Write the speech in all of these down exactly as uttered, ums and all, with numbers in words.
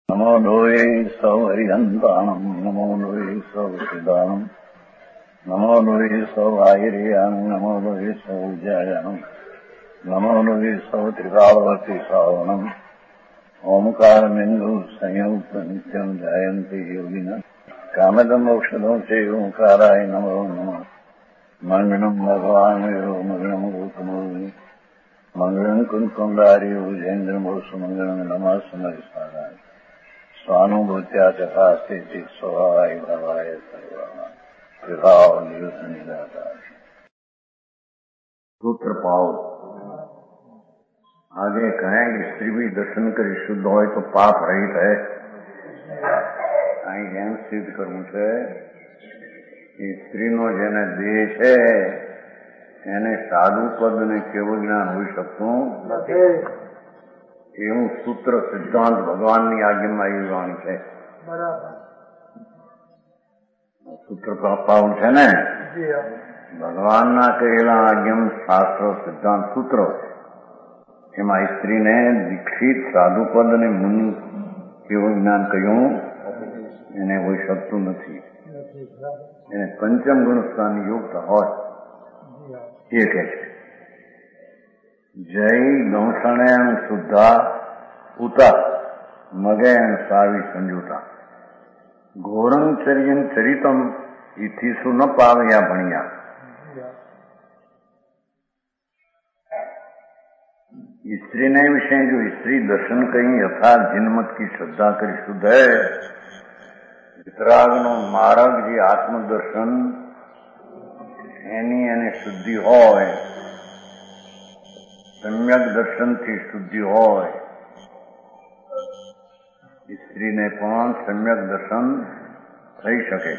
નમો લોહે સૌ હરિહંતાણમ નમો લોહે સૌ સિદાનમ નમો લોહે સૌ આયર્યાણમ નમો લોહે સૌ જયાણમ નમો લોહે સૌ ત્રિકાળવતી શ્રાવણમ ઓમકાર બિંદુ સંયુક્ત નિત્યમ જયંતિ યોગિના કામદમ ઔષધો છે ઓંકારાય નમો નમઃ મંગળમ ભગવાન વિરો મંગળમ ગૌતમોની મંગળમ કુંકુંડારી ઉજેન્દ્રમો સુમંગળમ નમઃ સમરિસારાય સ્વાનુભૂત્યા તથા સ્થિતિ સ્વભાવાય ભાવાય સર્વા વિભાવ નિયુદ્ધ નિરાકાર સૂત્ર પાઓ आगे कहें कि स्त्री भी दर्शन કરી શુદ્ધ હોય તો પાપ રહિત હૈ. અહીં એમ સિદ્ધ કરવું છે કે સ્ત્રીનો જેને દેહ છે એને સાધુ પદ ને કેવળ જ્ઞાન હોઈ શકતું નથી. એવું સૂત્ર સિદ્ધાંત ભગવાનની આજ્ઞામાં એવી વાણી છે. સૂત્ર પાઉલ છે ને ભગવાનના કહેલા આજ્ઞમ શાસ્ત્ર સિદ્ધાંત સૂત્રો એમાં સ્ત્રીને દીક્ષિત સાધુપદ અને મુનિ કેવું જ્ઞાન કહ્યું એને કોઈ શકતું નથી. એને પંચમ ગુણસ્થાની યુક્ત હોય એ કહે છે જય ગૌષણેણ શુદ્ધા ઉતા મગેણ સાવી સંજુતા ઘોરં ચર્યન ચરિતમ ઇથિસુ ન પાવ્યા ભણ્યા. स्त्री ने विषय जो स्त्री दर्शन कहीं यथार्थ जिनमत की श्रद्धा करी शुद्ध है. वितराग नो मार्ग जे आत्मदर्शन एनी एने शुद्धि होय सम्यक दर्शन थी शुद्धि होय स्त्री ने पण सम्यक दर्शन થઈ શકે.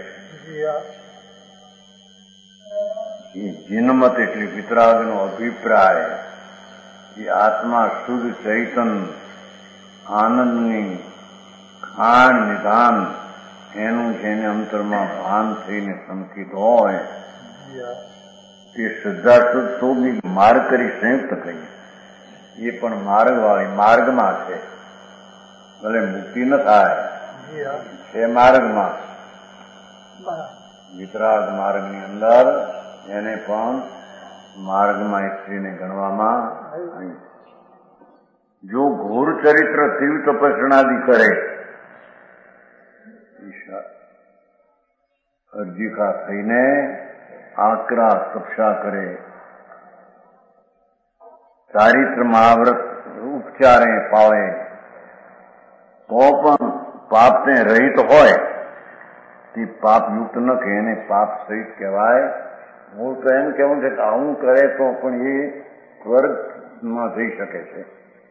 जिनमत એટલે વિતરાગનો અભિપ્રાય એ આત્મા શુદ્ધ ચૈતન આનંદની ખાણ નિધાન એનું જેને અંતરમાં ભાન થઈને સંકિત હોય તે શ્રદ્ધા શુદ્ધ તો બી માર્ગ કરી સંયુક્ત કહીએ. એ પણ માર્ગવાળી માર્ગમાં છે. ભલે મુક્તિ ન થાય છે માર્ગમાં વિતરાગ માર્ગની અંદર એને પણ માર્ગમાં સ્ત્રીને ગણવામાં આવી. જો ઘોર ચરિત્ર તીવ્ર તપસ્ણાદિ કરે અર્જિકા થઈને આકરા તપસ્યા કરે ચારિત્ર મહાવ્રત ઉપચારે પાવે તો પણ પાપને રહિત હોય તે પાપયુક્ત ન કે એને પાપ સહિત કહેવાય. હું તો એમ કેવું છે કે આવું કરે તો પણ એ સ્વર્ગમાં જઈ શકે છે.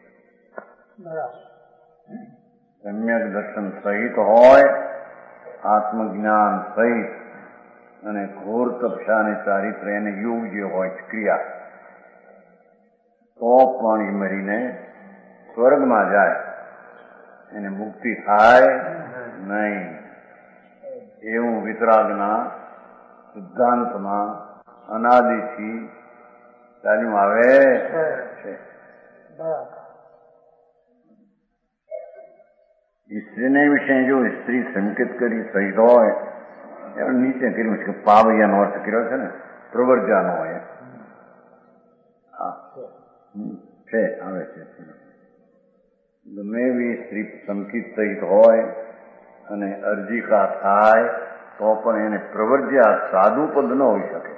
સમ્યક દર્શન સહિત હોય આત્મજ્ઞાન સહિત અને ઘોર તપસ્યા અને ચારિત્ર એને યોગ જે હોય ક્રિયા તો પણ એ મરીને સ્વર્ગમાં જાય એને મુક્તિ થાય નહીં. એવું વિતરાગના સિદ્ધાંતમાં અનાદિથી ચાલ્યું આવે છે. સ્ત્રીને વિશે જો સ્ત્રી સંકેત કરી સહિત હોય એ નીચે કર્યું છે કે પાવૈયાનો અર્થ કર્યો છે ને પ્રવર્જાનો હોય છે આવે છે. ગમે એવી સ્ત્રી સંકિત સહિત હોય અને અરજીકા થાય તો પણ એને પ્રવર્જ્યા સાધુ પદ ન હોઈ શકે.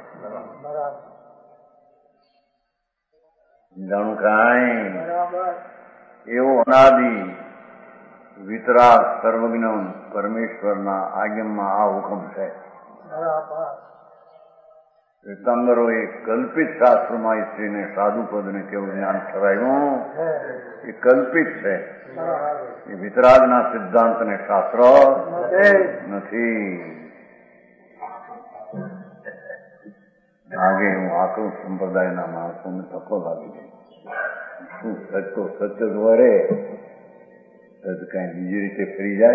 જાણું કાંઈ એવો અનાદિ વિતરાગ સર્વજ્ઞ પરમેશ્વરના આજ્ઞામાં આ હુકમ છે. તીર્થંકરોએ કલ્પિત શાસ્ત્રમાં સ્ત્રીને સાધુ પદને કેવું જ્ઞાન કરાયું એ કલ્પિત છે. એ વિતરાગના સિદ્ધાંતને શાસ્ત્ર નથી. આગે હું આકૃત સંપ્રદાયના માણસોને તકો લાગી ગઈ. શું સત્ય સત્ય દ્વારે તો કઈ બીજી રીતે ફરી જાય.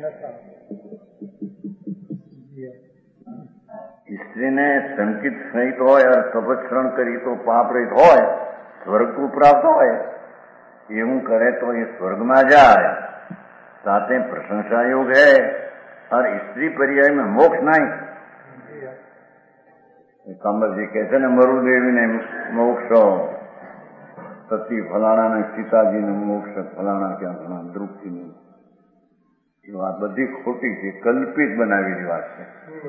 સ્ત્રીને સંકિત સહિત હોય તપસ્રણ કરી તો પાપ રહિત હોય સ્વર્ગ પ્રાપ્ત હોય એવું કરે તો એ સ્વર્ગમાં જાય साथे प्रशंसा योग है और स्त्री पर्याय में मोक्ष नहीं। कांबर जी कहते ने मरुदेवी ने मोक्ष, सती फलाना ने सीताजी ने मोक्ष, फलाना क्या घना द्रुपदी ने, ये बात बधी खोटी है, कल्पित बनावेली बात है।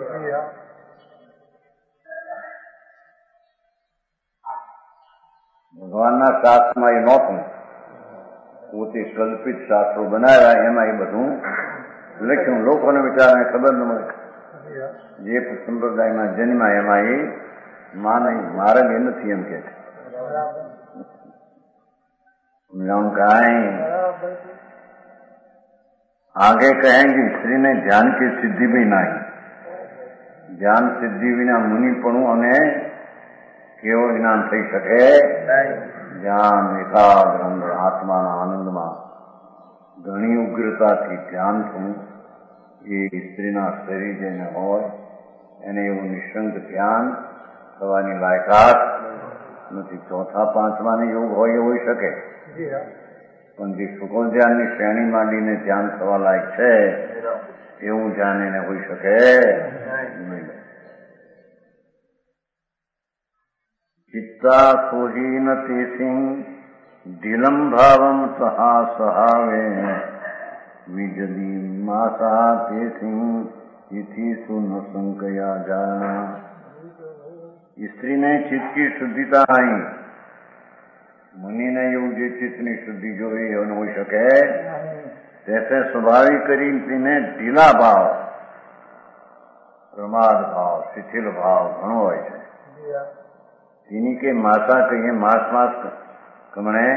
ભગવાનના શાસ્ત્રમાં એ નહોતું, પોતે કલ્પિત શાસ્ત્રો બનાવ્યા, એમાં એ બધું લખ્યું. લોકોને વિચારને ખબર ન મળે. જે સંપ્રદાયમાં જન્મા એમાં એ માને માર્ગ એ નથી એમ કે છે. आगे कहेंगे स्त्री ने ध्यान की सिद्धि भी नहीं, ध्यान सिद्धि विना मुनिपणु અને કેવો જ્ઞાન થઈ શકે? ધ્યાન એકાગ્ર અંદર આત્માના આનંદમાં ઘણી ઉગ્રતાથી ધ્યાન થવું એ સ્ત્રીના શરીર જેને હોય એને એવું નિશંક ધ્યાન થવાની લાયકાત નથી. ચોથા પાંચમાને યોગ હોય એ હોઈ શકે, પણ જે સુકોલ ધ્યાનની શ્રેણી માંડીને ध्यान થવા લાયક છે એવું ધ્યાન એને હોઈ શકે નહીં. चित्ता सोहीन तेसिंह दिलम भावम सहा सहावे विजली मासा तेसिंह इति सुन संकया जाना. स्त्री ने चित्त की शुद्धिता आई, मुनि ने योग जे चित्त ની શુદ્ધિ જોઈ એ ન હોઈ શકે. जैसे स्वाभाविक करीब ने ढीला भाव, प्रमाद भाव, शिथिल भाव घणो હોય છે. इन्हीं के माता कहिए मास मास कमणे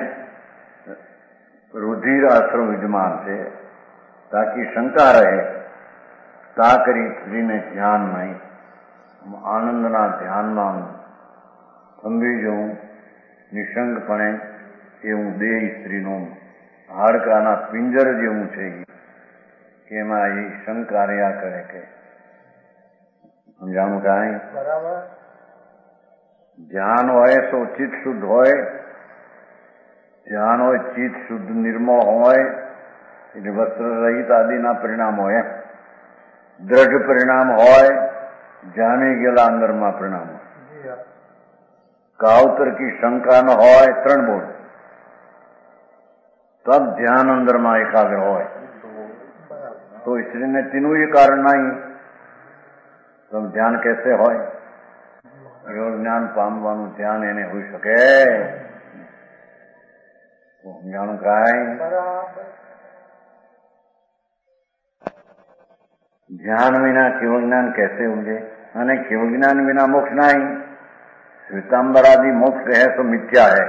रुधिर आश्रम विद्यमान છે, ताकि शंका रहे ता करी स्त्रीने ध्यान नहीं आनंदना ध्यानमा थंभी जવું નિશંકપણે એવું દેહ સ્ત્રીનું હાડકાના પિંજર જેવું છે કે એમાં એ શંકા રહ્યા કરે કે સમજાણું કાંઈ બરાબર. ધ્યાન હોય તો ચિત્ત શુદ્ધ હોય, ધ્યાન હોય ચિત્ત શુદ્ધ નિર્મળ હોય એટલે વસ્ત્ર રહિત આદિના પરિણામ હોય, દ્રઢ પરિણામ હોય, જામી ગયેલા અંદરમાં પરિણામ હોય. कावतर की शंका न हो त्रण बोल तब ध्यान अंदर में एकाग्र हो. तो स्त्री ने तीनों ये कारण नहीं तब ध्यान कैसे हो? योग ज्ञान पामवानु ध्यान एने हो सके तो ज्ञान का है. ध्यान बिना केवल ज्ञान कैसे होंगे? अने केवल ज्ञान बिना मोक्ष नहीं. श्वेतांबरादि मोक्ष है तो मिथ्या है.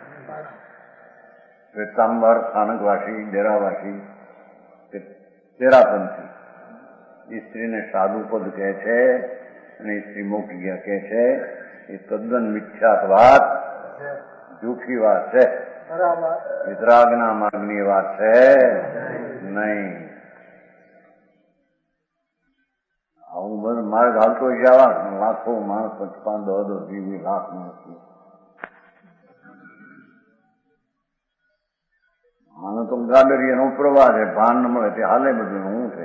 श्वेतांबर स्थानकवासी, डेरावासी, तेरापंथी स्त्री ने साधु पद कहे छे અને સ્ત્રી મોક્ષ ગયા કહે છે એ તદ્દન મિથ્યાત વાત, જૂઠી વાત છે. વિતરાગના માર્ગની વાત છે નહીં. આવું બધું માર્ગ હાલતો જવા લાખો માણસ પચપાન દો દો જીવી લાખ માણસ આનો તો ગાડરીનો પ્રવાહ છે, ભાન ન મળે તે હાલે બધું હું છે.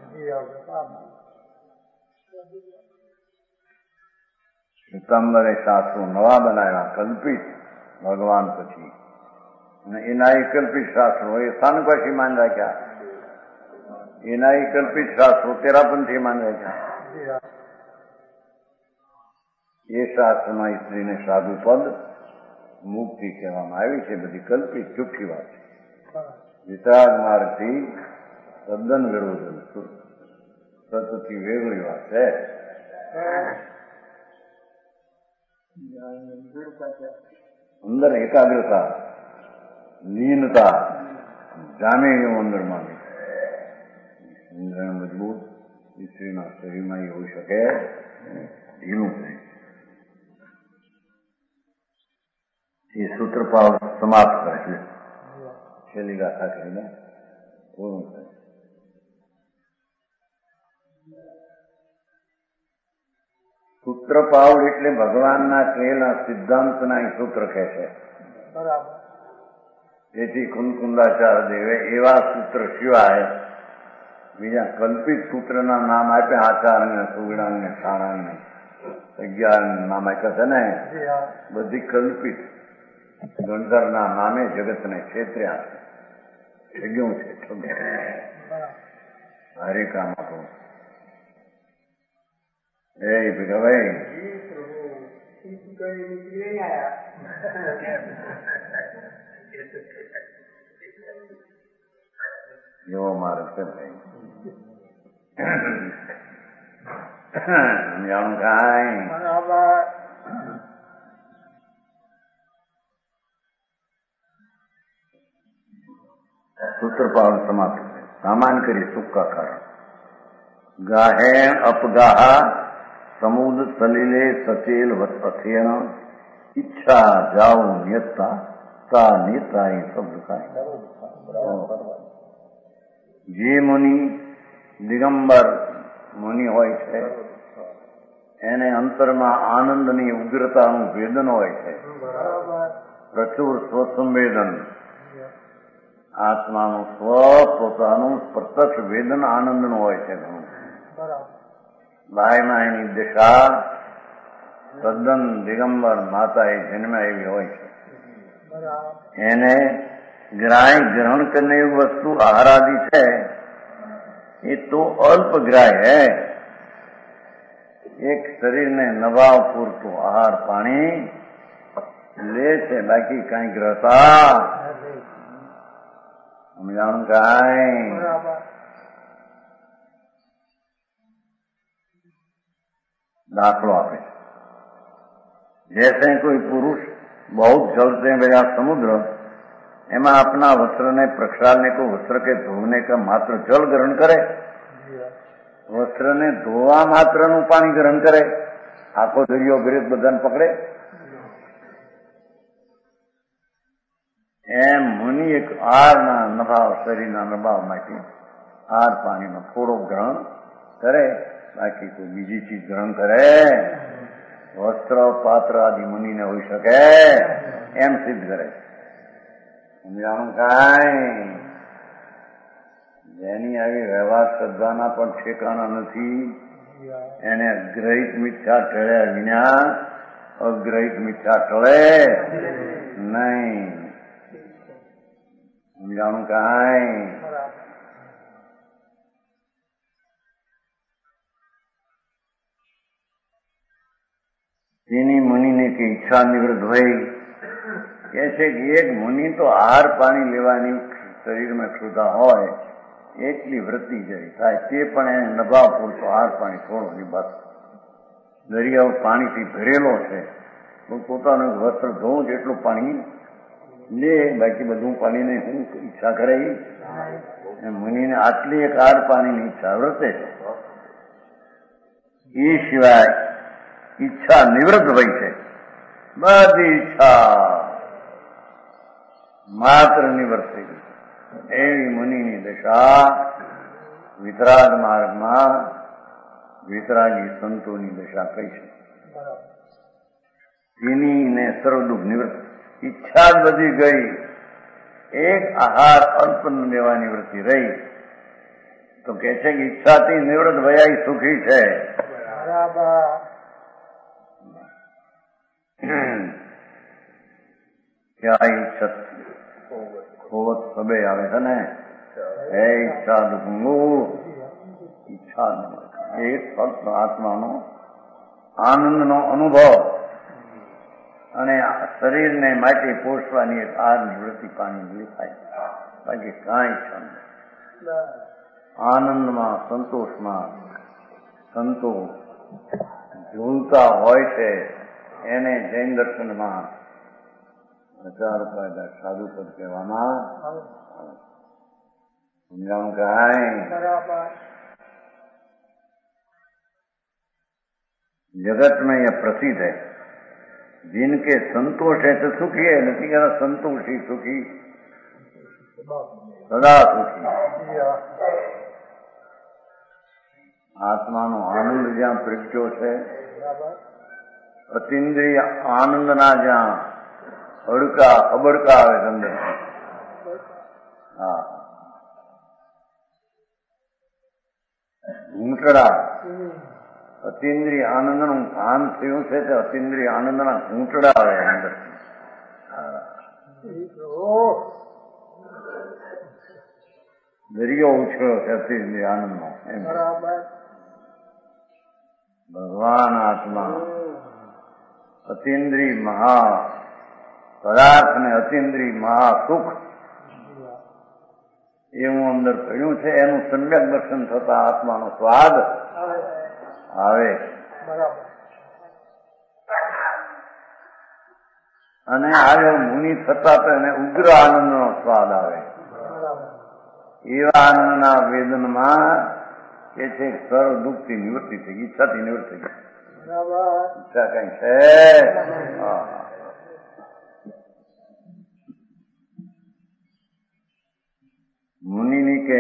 શ્વેતાંબરે શાસ્ત્રો નવા બનાવ્યા કલ્પિત ભગવાન પછી, અને એના એ કલ્પિત શાસ્ત્રો એ સ્થાનકવાસી માન રાખ્યા, એના એ કલ્પિત શાસ્ત્રો તેરાપંથી માન રાખ્યા. એ શાસ્ત્રમાં સ્ત્રીને સાધુ પદ મુક્તિ કહેવામાં આવી છે. બધી કલ્પિત જુઠ્ઠી વાત છે. વિતરાગ માર્ગથી તદ્દન વિરોધ, સતથી વેગળી વાત છે. અંદર એકાગ્રતા, લીનતા જામે એવું અંદર માને મજબૂત સ્ત્રીના શરીરમાં એ હોઈ શકે ઢીલું થાય. એ સૂત્ર ભાવ સમાપ્ત કરે છે. છેલ્લી ગાથા કહીને પૂર્ણ થાય. સૂત્ર પાવડ એટલે ભગવાનના કહેલા સિદ્ધાંતના સૂત્ર કહે છે. એથી કુંદકુંદાચાર્ય દેવે એવા સૂત્ર સિવાય બીજા કલ્પિત સૂત્રના નામ આપ્યા. આચાર્ય સુગડાંગ ને સાણાંગ ને અગિયાર નામ આપ્યા છે ને, બધી કલ્પિત ગણધરના નામે જગતને છેતર્યા છે. ઠગ્યું છે, હરિકામાં તો એ ભગવાઈ એવો મારે છે ભાઈ. સમજાણું કાંઈ સૂત્રપાલ સમાપ્ત. સામાન કરી સુક્કા કારણ ગાહે અપગાહ સમુદ સલીલે સચેલ અથેન ઈચ્છા જાઓ નિયતા તા નેતા એ શબ્દ કાંઈ. જે મુનિ દિગંબર મુનિ હોય છે એને અંતરમાં આનંદની ઉગ્રતાનું વેદન હોય છે, પ્રચુર સ્વસંવેદન, આત્માનું સ્વ પોતાનું પ્રત્યક્ષ વેદન આનંદનું હોય છે ઘણું. બાયમાં એની દિશા તદ્દન દિગંબર માતા એ જન્મ્યા એવી હોય છે. એને ગ્રાહ્ય ગ્રહણ કરને એવી વસ્તુ આહારાદि છે એ તો અલ્પ ગ્રાહ્ય હૈ. એક શરીરને નભાવ પૂરતું આહાર પાણી લે છે, બાકી કઈ ગ્રહતા સમજાણું કાંઈ. દાખલો આપે છે. जैसे कोई पुरुष बहुत जल से भरा समुद्र एमा अपना वस्त्र ने प्रक्षालने को वस्त्र के धोने का मात्र जल ग्रहण करे, वस्त्र ने धोवा मात्र નું પાણી ગ્રહણ કરે, આખો દરિયો ગરીબ બધાને પકડે. એમ મુનિ એક આહારના નભાવ શરીરના નભાવ માંથી આહાર પાણીનો થોડો ગ્રહણ કરે, બાકી કોઈ બીજી ચીજ ગ્રહણ કરે. વસ્ત્ર પાત્ર આદિ મુનિને હોઈ શકે એમ સિદ્ધ કરે. સમજાણું કાંઈ. જેની આવી વ્યવહાર શ્રદ્ધાના પણ ઠેકાણા નથી એને ગ્રહિત મિથ્યા ટળ્યા વિના અગ્રહિત મિથ્યા ટળે નહીં. સમજાણું કાંઈ. તેની મુનિને કે ઈચ્છા નિવૃત્ત હોય કે છે કે એક મુનિ તો આહાર પાણી લેવાની શરીરમાં ક્ષુધા હોય એટલી વૃત્તિ જેવી થાય, તે પણ એને નભાવ પૂરતો આહાર પાણી થોડો ની બસ. દરિયાઓ પાણીથી ભરેલો છે, પોતાનું વસ્ત્ર ધોવું જેટલું પાણી લે, બાકી બધું પાણીને હું ઈચ્છા કરે. મુનિને આટલી એક આહાર પાણીની ઈચ્છા વર્તે છે. એ સિવાય ઈચ્છા નિવૃત્ત હોય છે. બધી ઈચ્છા માત્ર નિવૃત્ત થઈ ગઈ. એવી મુનિની દશા વિતરાગ માર્ગમાં વિતરાગી સંતોની દશા કહી છે. તેની ને સર્વ દુઃખ નિવૃત્ત. ઈચ્છા જ બધી ગઈ, એક આહાર અલ્પ લેવાની વૃત્તિ રહી તો કે છે કે ઈચ્છાથી નિવૃત્ત ભયા સુખી છે. ક્યાં ઈચ્છા ખોવત સબે આવે છે ને, એ ઈચ્છા દુઃખ ઈચ્છા એ ફક્ત આત્માનો આનંદનો અનુભવ અને શરીરને માટે પોષવાની એક આ નિવૃત્તિ પાણી થાય, બાકી કાંઈ ઈચ્છા નહીં. આનંદમાં સંતોષમાં સંતો ઝૂલતા હોય છે. એને જૈન દર્શનમાં હજાર રૂપિયા સાધુ પદ કહેવામાં સમજાણું કાંઈ. जगत में यह प्रसिद्ध है, जिनके संतोष है तो सुखी है, नहीं कहना संतोषी सुखी सदा सुखी. આત્માનો આનંદ જ્યાં પ્રગટ્યો છે, અતિન્દ્રિય આનંદના જ્યાં હડકા અબડકા આવે અંદર હા ઘૂંટડા અતિન્દ્રિય આનંદનું ભાન થયું છે તે અતિન્દ્રિય આનંદના ઘૂંટડા આવે અંદર. દરિયો ઉછળ્યો છે અતિન્દ્રિય આનંદનો. ભગવાન આત્મા અતિન્દ્રિય મહા પદાર્થ ને અતિન્દ્રિય મહા સુખ એવું અંદર પડ્યું છે. એનું સમ્યક દર્શન થતા આત્માનો સ્વાદ આવે અને આવ્યો મુનિ થતા તો એને ઉગ્ર આનંદનો સ્વાદ આવે. એવા આનંદના વેદનમાં કે છે સર્વ દુઃખથી નિવૃત્તિ થઈ ગઈ, ઈચ્છાથી નિવૃત્તિ થઈ ગઈ. ઈચ્છા કઈ છે મુનિની કે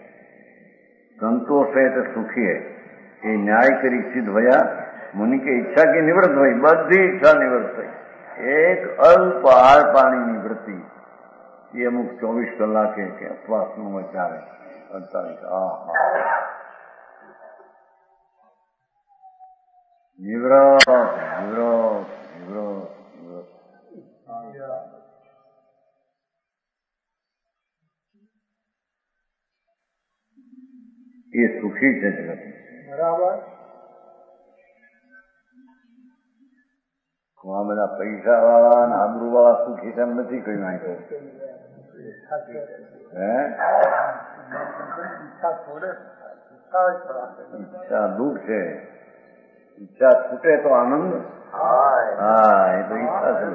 સંતોષ है तो सुखी है એ ન્યાય કરી સિદ્ધ ભયા. મુનિ કે ઈચ્છા કે નિવૃત્ત હોય, બધી ઈચ્છા નિવૃત્ત થઈ. એક અલ્પ આર પાણીની વૃત્તિ એ અમુક ચોવીસ કલાકે કે ઉપવાસનું ચાલે અડતાલીસ નિવૃત્ત નિવૃત્ત નિવૃત્ત નિવૃત્ત એ સુખી છે જગત. બરાબર. આ બધા પૈસા વાળા ને આબરૂ વાળા સુખી તેમ નથી કહ્યું. અહીં હે ઈચ્છા દુઃખ છે. ઈચ્છા છૂટે તો આનંદ. હા એ તો ઈચ્છા છે.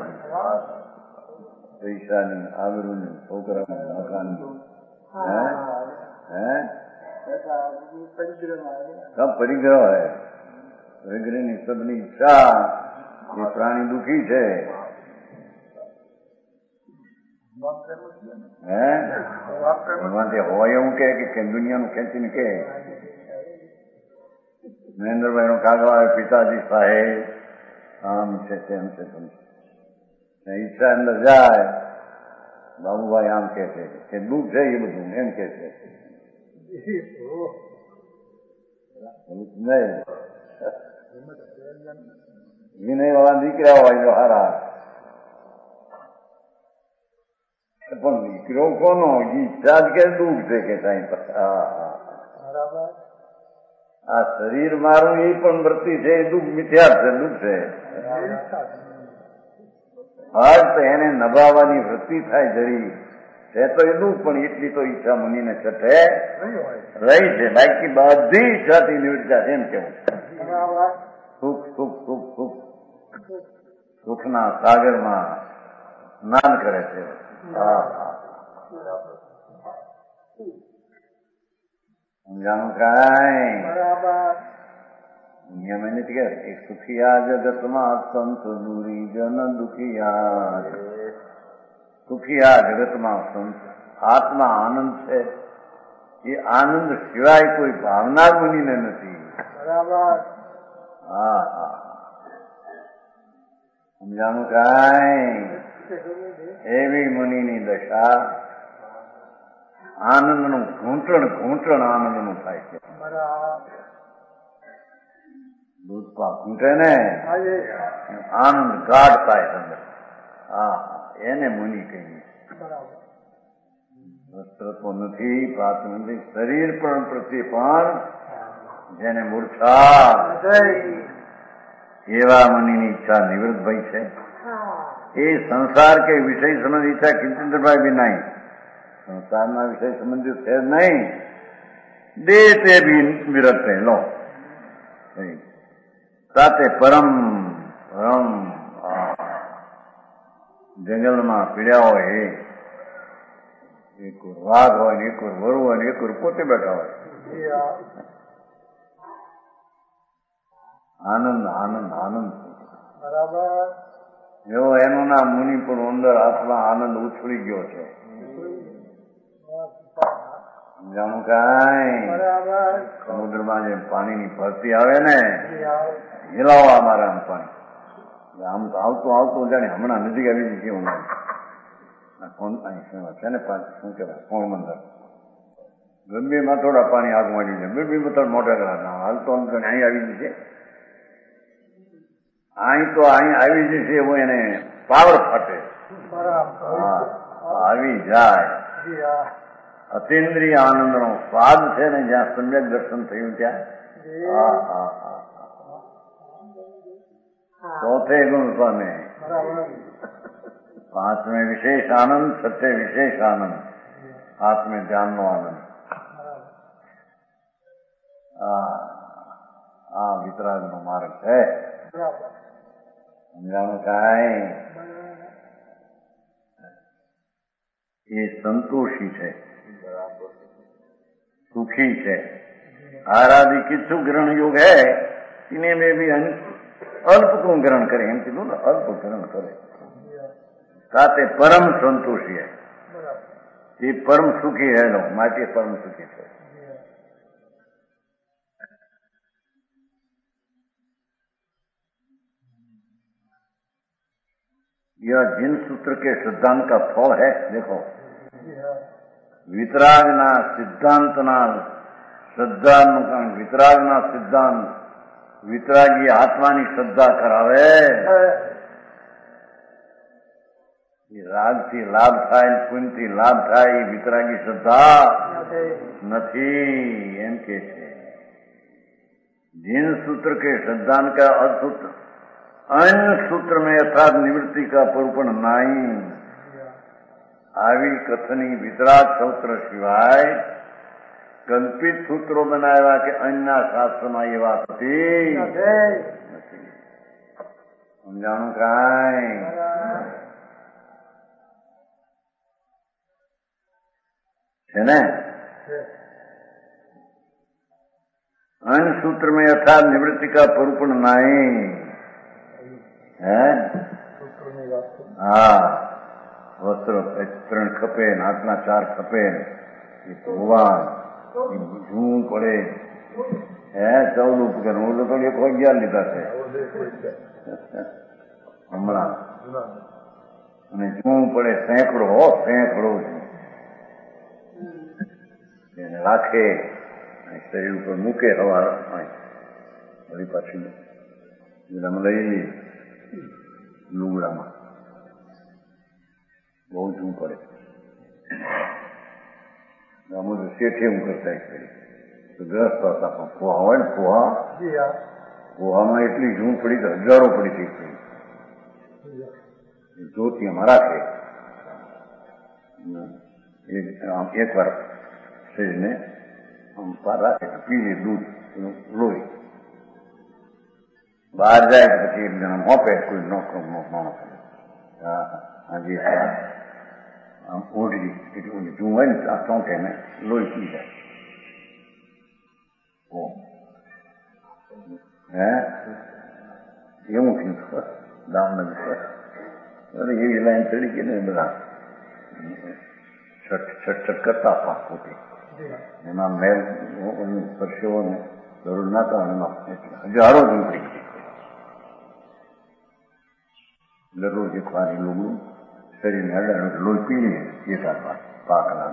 પૈસાની આબરૂની છોકરાની મકાનની હે હે सब परिग्रह है. परिग्रहની સબની ઈચ્છા એ પ્રાણી દુઃખી છે. હે ભગવાન હોય એવું કે દુનિયાનું ખેંચીને કે મહેન્દ્રભાઈ નો કાગળ આવે, પિતાજી સાહેબ આમ છે તેમ છે તેમ છે. ઈચ્છા અંદર જાય, બાબુભાઈ આમ કે છે કે દુઃખ છે એ બધું એમ કે છે. વિનય વાળા દીકરા હોય તો હારા, પણ દીકરો કોનો ઈચ્છા જ કે દુઃખ છે કે સાહેબ. આ શરીર મારું એ પણ વૃત્તિ છે, એ દુઃખ મિથ્યા છે, દુઃખ છે. હા તો એને નભાવવાની વૃત્તિ થાય જરી છે તો એ દુઃખ, પણ એટલી તો ઈચ્છા મુનિને છઠે રહી છે. બાકી બધી ઈચ્છાથી નિવૃત્તા એમ કેવું. સુખ સુખ સુખ સુખ સુખના સાગરમાં સ્નાન કરે છે. સમજાણું કાંઈ દુનિયામાં નથી કે એક સુખિયા જગતમાં સંત દૂરી જન દુખિયા. સુખિયા જગતમાં સંત આત્મા આનંદ છે. એ આનંદ સિવાય કોઈ ભાવના મુનિને નથી. બરાબર. હા હા સમજાણું કાંઈ. એવી મુનિની દશા આનંદનું ઘૂંટણ ઘૂંટણ આનંદનું થાય છે. દૂધપા ઘૂંટે ને આનંદ ગાઢ થાય અંદર. હા એને મુનિ કહીએ. વસ્ત્ર તો નથી, પાત નથી, શરીર પણ પ્રત્યે પણ જેને મૂર્છા એવા મુનિની ઈચ્છા નિવૃત્તભાઈ છે. એ સંસાર કે વિષય સંબંધ ઈચ્છા કિંચનભાઈ બી નહીં. સંસારના વિષય સંબંધિત છે નહીં. દેહ તે બી વિરત લો સાથે પરમ પરમ જંગલમાં પીડ્યા હોય એ એક વાઘ હોય ને એક વરુ હોય ને એક પોતે બેઠા હોય. આનંદ આનંદ આનંદ. બરાબર. એવો એનું નામ મુનિ પણ અંદર આત્મા આનંદ ઉછળી ગયો છે. જાણું કાંઈ. સમુદ્રમાં જે પાણીની ભરતી આવે ને હિલાવવા મારે આમ પાણી આમ તો આવતું આવતું જાણે હમણાં નજીક આવી ગઈ કેવું કોણ અહીં છે ને શું કહેવાય કોણ મંદર ગરમીમાં થોડા પાણી આગ માંડી છે ગરમીમાં થોડા મોટા કરા હાલ તો અહીં આવી જશે અહીં તો અહીં આવી જશે એવું એને પાવર ફાટે આવી જાય અતિન્દ્રિય આનંદનો સ્વાદ છે ને જ્યાં સમ્યક દર્શન થયું ત્યાં હા હા હા ચોથે ગુણ પામે પાંચમે વિશેષ આનંદ છઠ્ઠે વિશેષ આનંદ આત્મે ધ્યાનનો આનંદ આ વિતરાગનો માર્ગ છે સમજાણું કાંઈ એ સંતોષી છે सुखी है आराधि किच्छु ग्रहण योग है इन्हें में भी अल्प को ग्रहण करे एम कीधु ने अल्प ग्रहण करे काते परम संतोषी है ये परम सुखी है लो माटे परम सुखी है यह जिन सूत्र के सिद्धांत का फल है देखो વિતરાગના સિદ્ધાંતના શ્રદ્ધા વિતરાગના સિદ્ધાંત વિતરાગી આત્માની શ્રદ્ધા કરાવે રાગથી લાભ થાય પુણ્યથી લાભ થાય એ વિતરાગી શ્રદ્ધા નથી એમ કે છે जिन सूत्र के सिद्धांत का असूत्र अन्य सूत्र में यथार्थ निवृत्ति का परिपूर्ण नहीं આવી કથની વિતરાગ સૂત્ર સિવાય કલ્પિત સૂત્રો બનાવ્યા કે અન્યના શાસ્ત્રમાં એ વાત હતી સમજાણું કાંઈ છે ને अन्य सूत्र में यथार्थ निवृत्ति का परिपूर्ण नहीं है हाँ વસ્ત્ર ત્રણ ખપે ને આટલા ચાર ખપે એ ધોવા જૂં પડે હે ચૌદ ઉપકરણ હું તો એક અગિયાર લીધા છે હમણાં અને જૂં પડે સેંકડો હો સેંકડો એને રાખે શરીર ઉપર મૂકે હવા વળી પાછી લઈ લે લુગડામાં બહુ જૂં પડે અમુક શેઠે હું કરતા તો ગ્રસ્ત હતા પણ પોહા હોય ને પોહા પોહામાં એટલી જૂં પડી તો હજારો પડી થઈ પડી જોતી એમાં રાખે એક વાર શરીરને રાખે તો પી લે દૂધ લોહી બહાર જાય પછી એક જણા હોપે કોઈ નોકરો માણસ હા હાજી આમ ઓઢી એટલું જું હોય ને આ ચોંકે ને લોહી પી જાય હે એવું થયું દામનગર એવી લાઈન ચડી ગઈ ને બધા છઠ છઠ કરતા પા પોતે એમાં મેલ પરસેવો ને જરૂર ના હતા એમાં હજારો ઝૂંપડી ગઈ દરરોજ એક વાર લોગું શરીરને અડાડે લોહી પીને એકાદ વાર પાકલા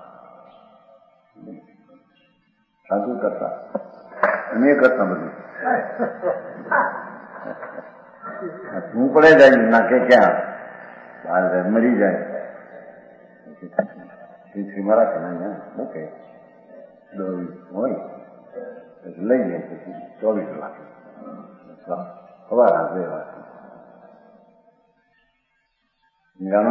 સાધુ કરતા અને એ કરતા બધું હું પડે જાય નાખે ક્યાં બહાર મરી જાય શ્રી મારા કે મૂકે દોરી હોય પછી લઈ જાય પછી ચોવીસ લાખ ખબર બે વાર જાણો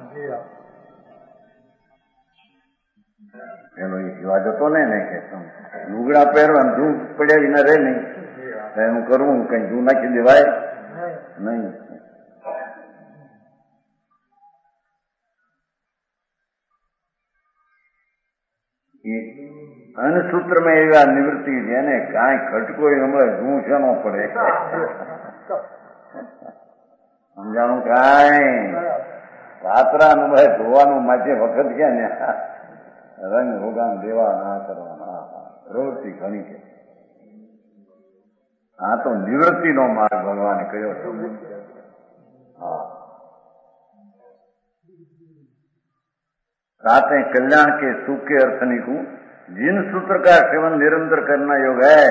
એનો એ રિવાજ હતો ને ને કે લુગડા પહેરવા જૂ પડ્યા વિના રહે નહીં એનું કરવું કઈ જૂ નાખી દેવાય નહીં અન્ય સૂત્રમાં એવા નિવૃત્તિ જેને કાંઈ ખટકો હમણાં જૂ છે ન પડે સમજાણું કાંઈ રાત્રાનું ભાઈ ધોવાનું માટે વખત ગયા ને રંગ ભોગાન દેવા ના કરવાના પ્રવૃત્તિ ઘણી છે આ તો નિવૃત્તિનો માર્ગ ભગવાને કયો છે હા कहते हैं कल्याण के सुख के अर्थ निकू जिन सूत्र का सेवन निरंतर करना योग है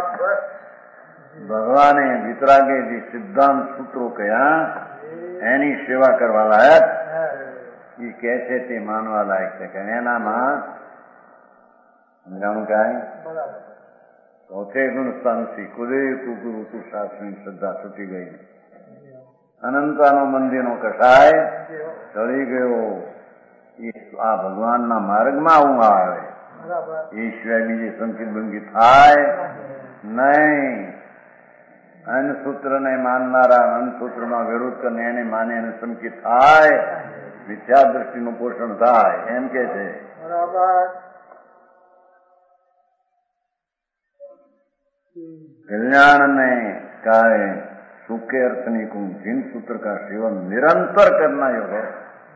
भगवान वितरागे जी सिद्धांत सूत्रों कया एनी सेवा करवा लायक ये कैसे थे मानवा लायक थे कहने ना मां समझाऊं क्या है चौथे गुण स्थान सी कुदे कुकुरु तु शास्त्री श्रद्धा छूटी गई अनंतानो मंदिरो कसाय चढ़ी गयो आ भगवान ना मार्ग में आऊँ आवे ये सिवाय बीजे संकित भंगी थाय नहीं अन्न सूत्र ने माननारा अन्न सूत्र में विरोध करने એને માને અને સંકિત થાય મિથ્યા દ્રષ્ટિનું પોષણ થાય એમ કે છે कल्याण ने काय सुख के अर्थ निकुम जिन सूत्र का सेवन निरंतर करना योग है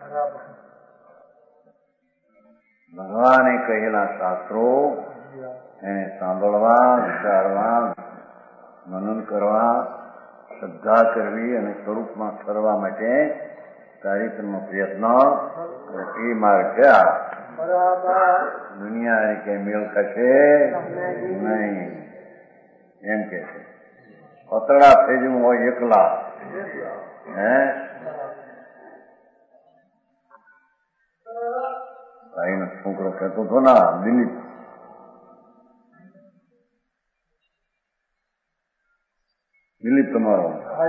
ભગવાને કહેલા શાસ્ત્રો એને સાંભળવા વિચારવા મનન કરવા શ્રદ્ધા કરવી અને સ્વરૂપમાં ઠરવા માટે કાર્યક્રમનો પ્રયત્ન એ માર્ગ છે આ દુનિયા કે મેળ થશે નહીં એમ કે છે પતળા થઈ જવું હોય એકલા હે ભાઈનો છોકરો કહેતો હતો ના દિલીપ દિલીપ તમારો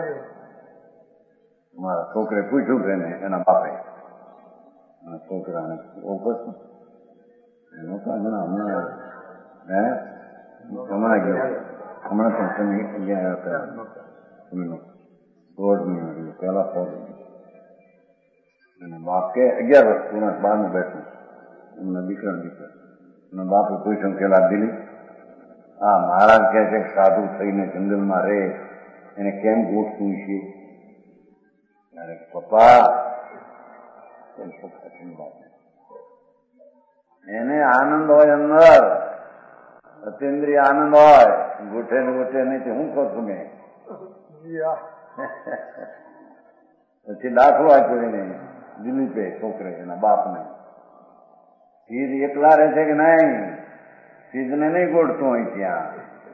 તમારા છોકરે પૂછ્યું કે ને એના બાપે છોકરાને ઓગસ્ટ એનો તો હમણાં હમણાં હે હમણાં ગયો હમણાં પણ તમે અહીંયા આવ્યા હતા રોડની પહેલા ફોર અને બાપ કે અગિયાર વર્ષ પૂર્ણ બહારનું બેઠું એમના દીકરા દીકરા એના બાપે પૂછ્યું પેલા દિલીપ હા મહારાજ કહે છે સાધુ થઈને જંગલમાં રહે એને કેમ ગોઠવું છે અરે પપ્પા એને આનંદ હોય અંદર અતિન્દ્રિય આનંદ હોય ગોઠે ને ગોઠે નહીં હું કહું છું મેં પછી દાખલો આપ્યો એને દિલીપે છોકરે એના બાપને સીધ એકલા રહે છે કે નહીં સીધને નહીં ગોઠતું હોય ત્યાં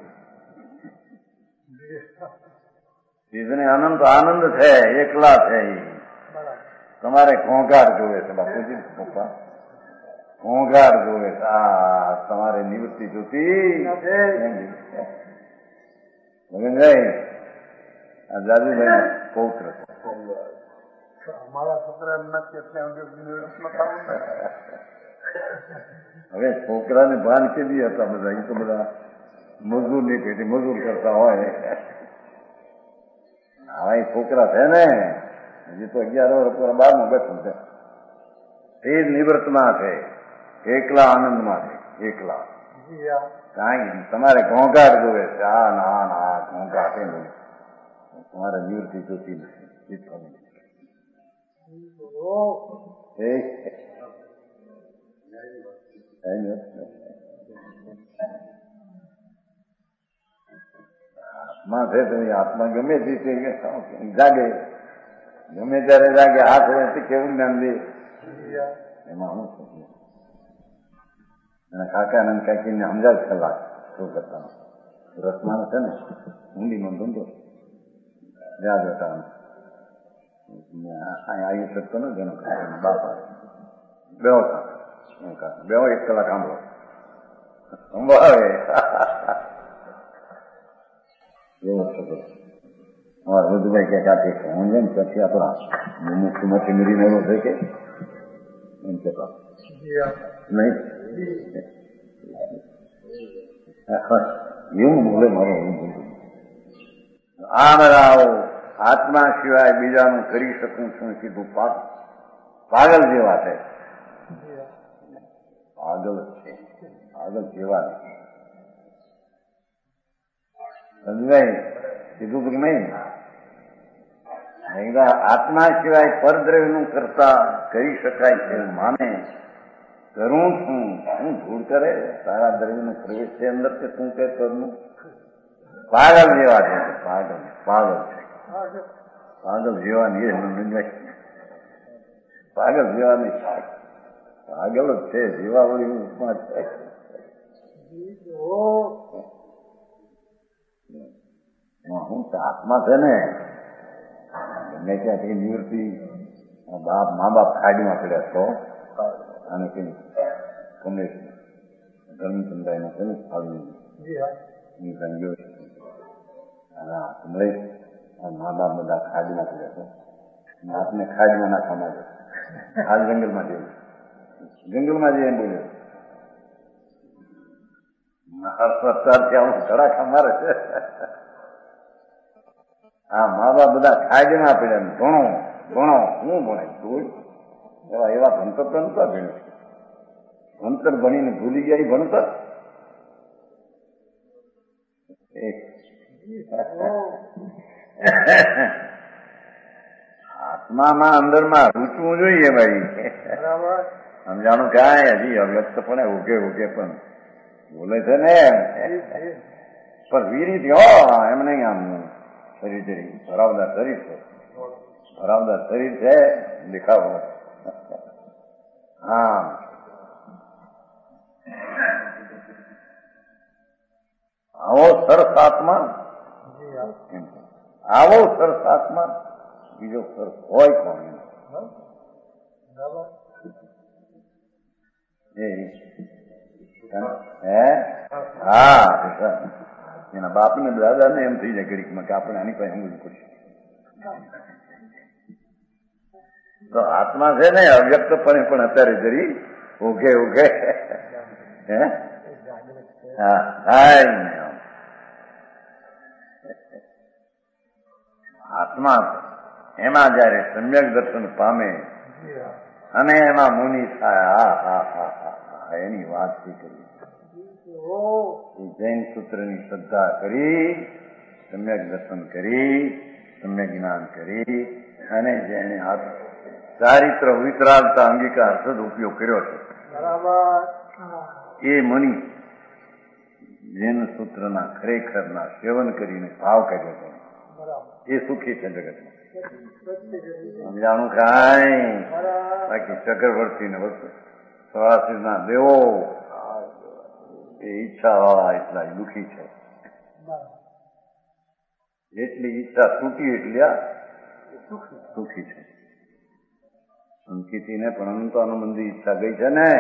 સીધને અનંત આનંદ છે એકલા છે તમારે ઘોંઘાટ જોવે છે બાપુજી પપ્પા ઘોંઘાટ જોવે છે આ તમારે નિવૃત્તિ જોતી ગઈ આ દાદુભાઈ પૌત્ર અમારા છોકરા નથી હવે છોકરાને ભાન કેવી હતા બધા એ તો બધા મજૂર ની પેટી મજૂર કરતા હોય હા એ છોકરા છે ને હજી તો અગિયાર વર્ષ બારનું બેઠું છે તે નિવૃત્તમાં છે એકલા આનંદમાં છે એકલા કાંઈ તમારે ઘોંઘાટ જોવે છે આ ના ના ઘોંઘાટ એ નહીં તમારે નિવૃત્તિ જોતી નથી આત્મા છે તમે આત્મા ગમે તે જાગે ગમે ત્યારે જાગે હાથ હોય કેવું જ્ઞાન દે એમાં હું છું એના કાકા અને કાકીને સમજાવ કલાક શું કરતા રસમાનો છે ને ઊંડીનો ધંધો જ્યાં જતા આવી શકતો નથી એનો કાકા બાપા બેહો કાકા બેહો એક કલાક સાંભળો સંભાવે એવો છોકરો અમારા વધુભાઈ કે કાંઈ હું જેમ પછી આપણા મુખ્યમંત્રી મેળીને એવો છે કે એમ કહેતા નહીં એવું બોલે મારો હું બોલું આમ રાવ આત્મા સિવાય બીજાનું કરી શકું છું કીધું પાગલ જેવા છે પાગલ છે પાગલ જેવા નથી સમજાય કીધું કે નહીં આત્મા સિવાય પરદ્રવ્યનું કરતા કરી શકાય છે માને કરું છું શું ભૂલ કરે સારા દ્રવ્યનો પ્રવેશ છે અંદર કે શું કે કરવું પાગલ જેવા છે પાગલ પાગલ છે પાગલ જેવાની એ પાગલ જેવાની આગળ જ છે, જીવાવળી ઉપમા છે. હું આત્મા છે ને ગમે ત્યાંથી નિવૃત્તિ બાપ મા બાપ ખાડીમાં પડ્યા તો અને કઈ કમલેશ ધર્મચંદ્રાયને છે ને ફાવી ગયો કમલેશ મા બાપ બધા ખાડીમાં પડ્યા તો આપને ખાડીમાં નાખવા માંગે હાલ જંગલમાં જવું જંગલમાં જઈએ એમ બોલ્યો અત્યારથી આવું ધડાકા મારે છે. હા મા બાપ બધા ખાડીમાં પડ્યા ભણો ભણો હું ભણે તું એવા એવા ભણતર તો નતા ભણે ભણતર ભણીને ભૂલી ગયા ભણતર આત્મામાં અંદરમાં રૂચવું જોઈએ ભાઈ. સમજાણું કાંઈ હજી અવ્યક્તપણે ઉગે ઉગે પણ બોલે છે ને પણ વીરી થયો એમ નહીં. આમ શરીર શરીર ભરાવદાર શરીર છે, ભરાવદાર શરીર છે દેખાવો. હા આવો સરસ આત્મા, આવો સરસ આત્મા બીજો સરસ હોય કોણ? હે હા એના બાપ ને દાદા ને એમ થઈ જાય ઘડીકમાં કે આપણે આની પાસે સમજવું પડશે. તો આત્મા છે ને અવ્યક્તપણે પણ અત્યારે જરી ઉગે ઉગે હે હા હા આત્મા એમાં જયારે સમ્યક દર્શન પામે અને એમાં મુનિ થાય હા હા હા હા એની વાત કરી. જૈન સૂત્રની શ્રદ્ધા કરી, સમ્યક દર્શન કરી, સમ્યક જ્ઞાન કરી અને જેને હાથ ચારિત્ર વિતરાગતા અંગીકાર સદ ઉપયોગ કર્યો છે એ મુનિ જૈન સૂત્રના ખરેખરના સેવન કરીને ભાવ કર્યો છે એ સુખી છે જગતમાં. સમજાણું કાંઈ બાકી ચક્રવર્તી ને વસ્તુ સવાસી ના દેવો એ ઈચ્છા વાળા એટલા દુઃખી છે. જેટલી ઈચ્છા તૂટી એટલી આ સુખી છે. અંકિતીને પણ અનંતાનુબંધી ઈચ્છા ગઈ છે ને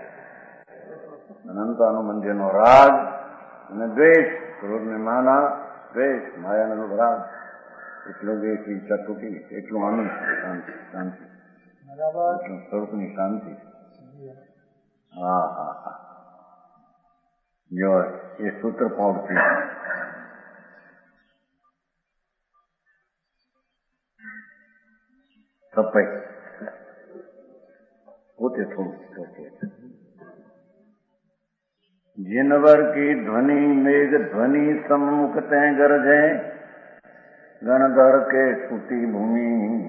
અનંતાનુબંધી નો રાગ અને દ્વેષ, ક્રોધ ને માના દ્વેષ, માયાનો રાગ એટલો જે ઈચ્છા તૂટી એટલું આનંદ શાંતિ શાંતિ એટલું સ્વરૂપની શાંતિ. હા હા હા જો એ સૂત્ર પાડતી સપાઈ પોતે થોડું जिनवर की ध्वनि मेघ ध्वनि सम्मुख तय गरजे गणधर के श्रुति भूमि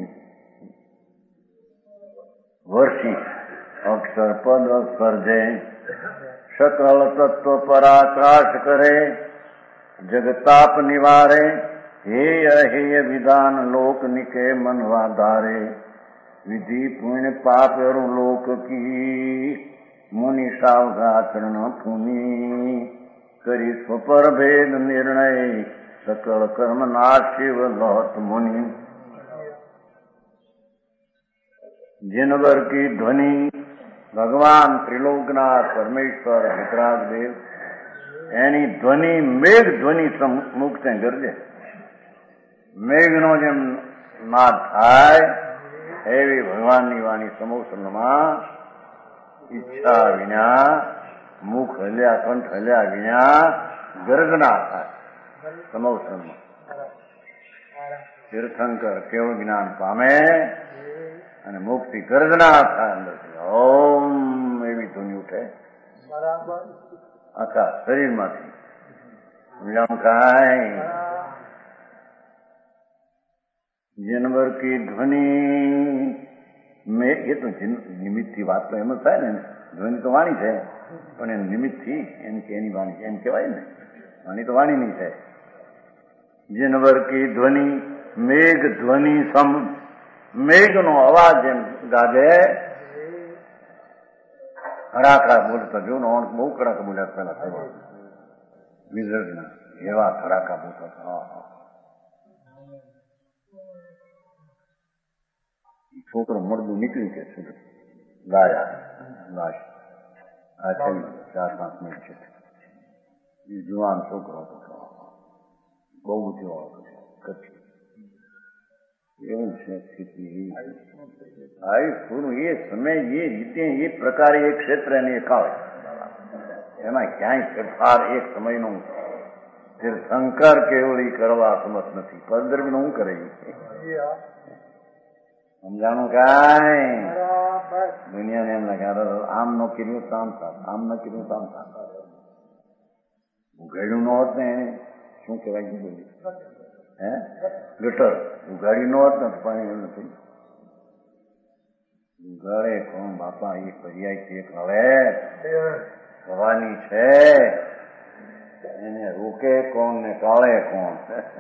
वर्षी अक्षर पद सर्जे सकल तत्व पराकाश करे जगताप निवारे हेय हेय विधान लोक निके मनवा धारे विधि पुण्य पाप अरु लोक की मुनि सावधाचरण पुनि करी स्वपर भेद निर्णय सकल कर्म नाशिव लौट मुनि जिनवर की ध्वनि भगवान त्रिलोकनाथ परमेश्वर वितराग देव એની ધ્વનિ મેઘ ધ્વનિ મુક્ત ગરજે. મેઘનો જેમ નાદ થાય એવી ભગવાનની વાણી સમોસરમાં ઈચ્છા વિના મુખ હલ્યા કંઠ હલ્યા વિના ગર્જના થાય સમોસરમાં. તીર્થંકર કેવળ જ્ઞાન પામે અને મુક્તિ ગર્જના થાય અંદરથી ઓમ એવી ધ્વનિ ઉઠે આખા શરીરમાંથી. કાંઈ जानवर की ध्वनि में ये तो निमित्त की बात तो एम થાય ને ધ્વનિ તો વાણી છે પણ એ નિમિત્ત થી એમ કે એની વાણી છે એમ કહેવાય ને વાણી તો વાણી ની છે. जानवर की ध्वनि મેઘ ધ્વનિ સમ મેઘ નો અવાજ એમ ગાજે ધડાકા બોલતા જો ને બહુ કડાકા બોલ્યા પેલા થવા વિઝર્ડના એવા ધડાકા બોલતા હતા. છોકરો મળદું નીકળ્યું કે શું ગાયા લાશ આ થઈ ચાર પાંચ મિનિટ છે. એ જુવાન છોકરો હતો બહુ બુદ્ધિવાળો કચ્છ એવું છે સ્થિતિ. આવી પૂરું એ સમય એ રીતે એ પ્રકારે એ ક્ષેત્ર એને એકાવે એમાં ક્યાંય ફેરફાર એક સમયનો શંકર કેવળી કરવા સમત નથી. પદર્ભ નું કરે સમજાણું કાંઈ દુનિયાને એમ લાગે આમ ન કર્યું તામ થાત આમ ન કર્યું તામ થાત. ઉઘાડ્યું ન હોત ને એને શું કહેવાય ગયું હે ગટર ઉઘાડી ન હોત ને પાણી એમ નથી ઉઘાડે કોણ બાપા એ પર્યાય છે હવે થવાની છે એને રોકે કોણ ને કાળે કોણ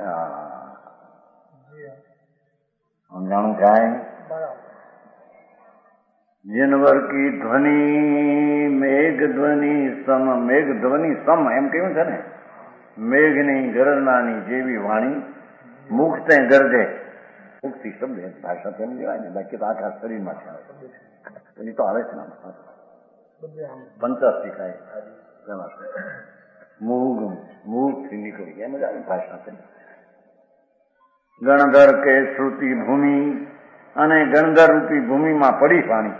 સમજાણું કાંઈ. જીનવર કી ધ્વનિ મેઘ ધ્વનિ સમ મેઘ ધ્વનિ સમ એમ કહ્યું છે ને મેઘની ગરજનાની જેવી વાણી મુક્તે ગરજે મુક્તિ શબ્દ ભાષા તેમ કહેવાય ને બાકી તો આખા શરીરમાં છે એ તો આવે છે ને પંચાસ શીખાય પેલા મૂગ મૂગથી નીકળી એમ જ આવે ભાષા છે. ગણધર કે શ્રુતિ ભૂમિ અને ગણધર રૂપી ભૂમિમાં પડી પાણી.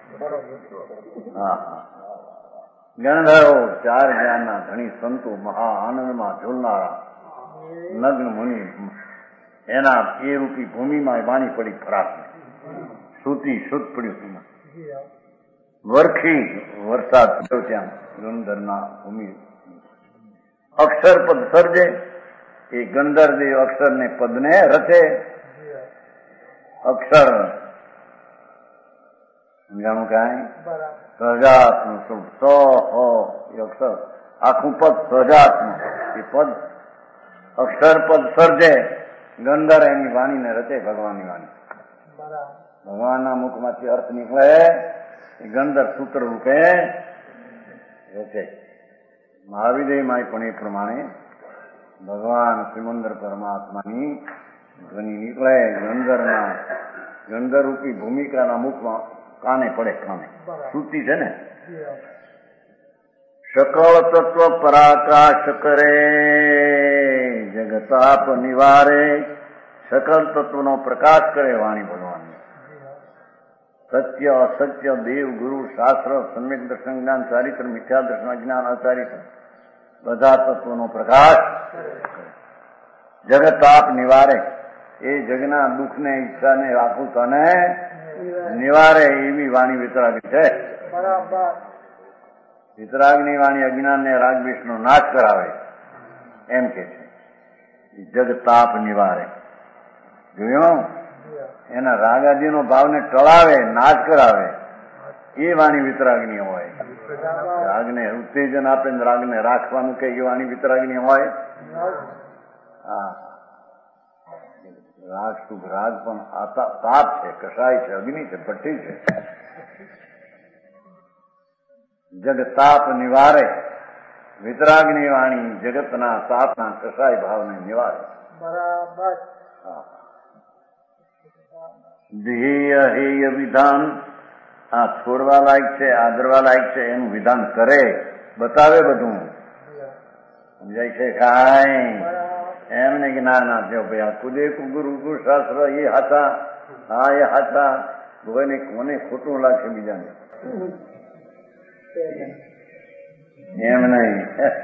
હા હા ગણધરો ચાર જ્ઞાનના ધણી સંતો મહા આનંદમાં ઝૂલનારા નગ્ન મુનિ એના એ રૂપી ભૂમિમાં વાણી પડી ખરાબ શ્રુતિ શુદ્ધ પડ્યું એમાં વરખી વરસાદ થયો ત્યાં ગણધરના ભૂમિ અક્ષર પદ સર્જે એ ગંધર દેવ અક્ષર ને પદને રચે. અક્ષર સમજાણું કાંઈ સહજાત્મ સ એ અક્ષર આખું પદ સહજાત્મ એ પદ અક્ષર પદ સર્જે ગંધર એની વાણીને રચે ભગવાનની વાણી ભગવાનના મુખમાંથી અર્થ નીકળે એ ગંધર સૂત્ર રૂપે રચે. મહાવિજયમાં પણ એ પ્રમાણે ભગવાન શ્રીમંદર પરમાત્માની ધ્વનિ નીકળે ગંધરના ગંધર રૂપી ભૂમિકાના મુખમાં કાને પડે કાને શ્રુતિ છે ને. સકળ તત્વ પરાકાશ કરે જગતાપ નિવારે સકળ તત્વનો પ્રકાશ કરે વાણી ભગવાનની. સત્ય અસત્ય દેવ ગુરુ શાસ્ત્ર સમ્યક દર્શન જ્ઞાન ચારિત્ર મિથ્યા દર્શન અજ્ઞાન અચારિત્ર બધા તત્વોનો પ્રકાશ જગત તાપ નિવારે એ જગના દુઃખને ઈચ્છાને આકુતાને નિવારે એવી વાણી વિતરાગી છે. વિતરાગની વાણી અજ્ઞાનને રાગદ્વેષનો નાશ કરાવે એમ કે છે. જગ તાપ નિવારે જોયું એના રાગાદીનો ભાવને ટળાવે નાશ કરાવે એ વાણી વિતરાગની હોય. રાગને ઉત્તેજન આપે ને રાગને રાખવાનું કે એ વાણી વિતરાગની હોય. હા રાગ શુભ રાગ પણ તાપ છે કસાય છે અગ્નિ છે ભઠ્ઠી છે. જગ તાપ નિવારે વિતરાગની વાણી જગતના તાપના કસાય ભાવને નિવારે. બરાબર. ધ્યેય હેય વિધાન આ છોડવા લાયક છે આદરવા લાયક છે એનું વિધાન કરે બતાવે બધું સમજાય છે કાંઈ એમને કે ના ના જો ભાઈ આ કુદે ગુરુ ગુરુ શાસ્ત્ર એ હાથા હા એ હાથા કોઈને કોને ખોટું લાગશે બીજાને એમ નહીં.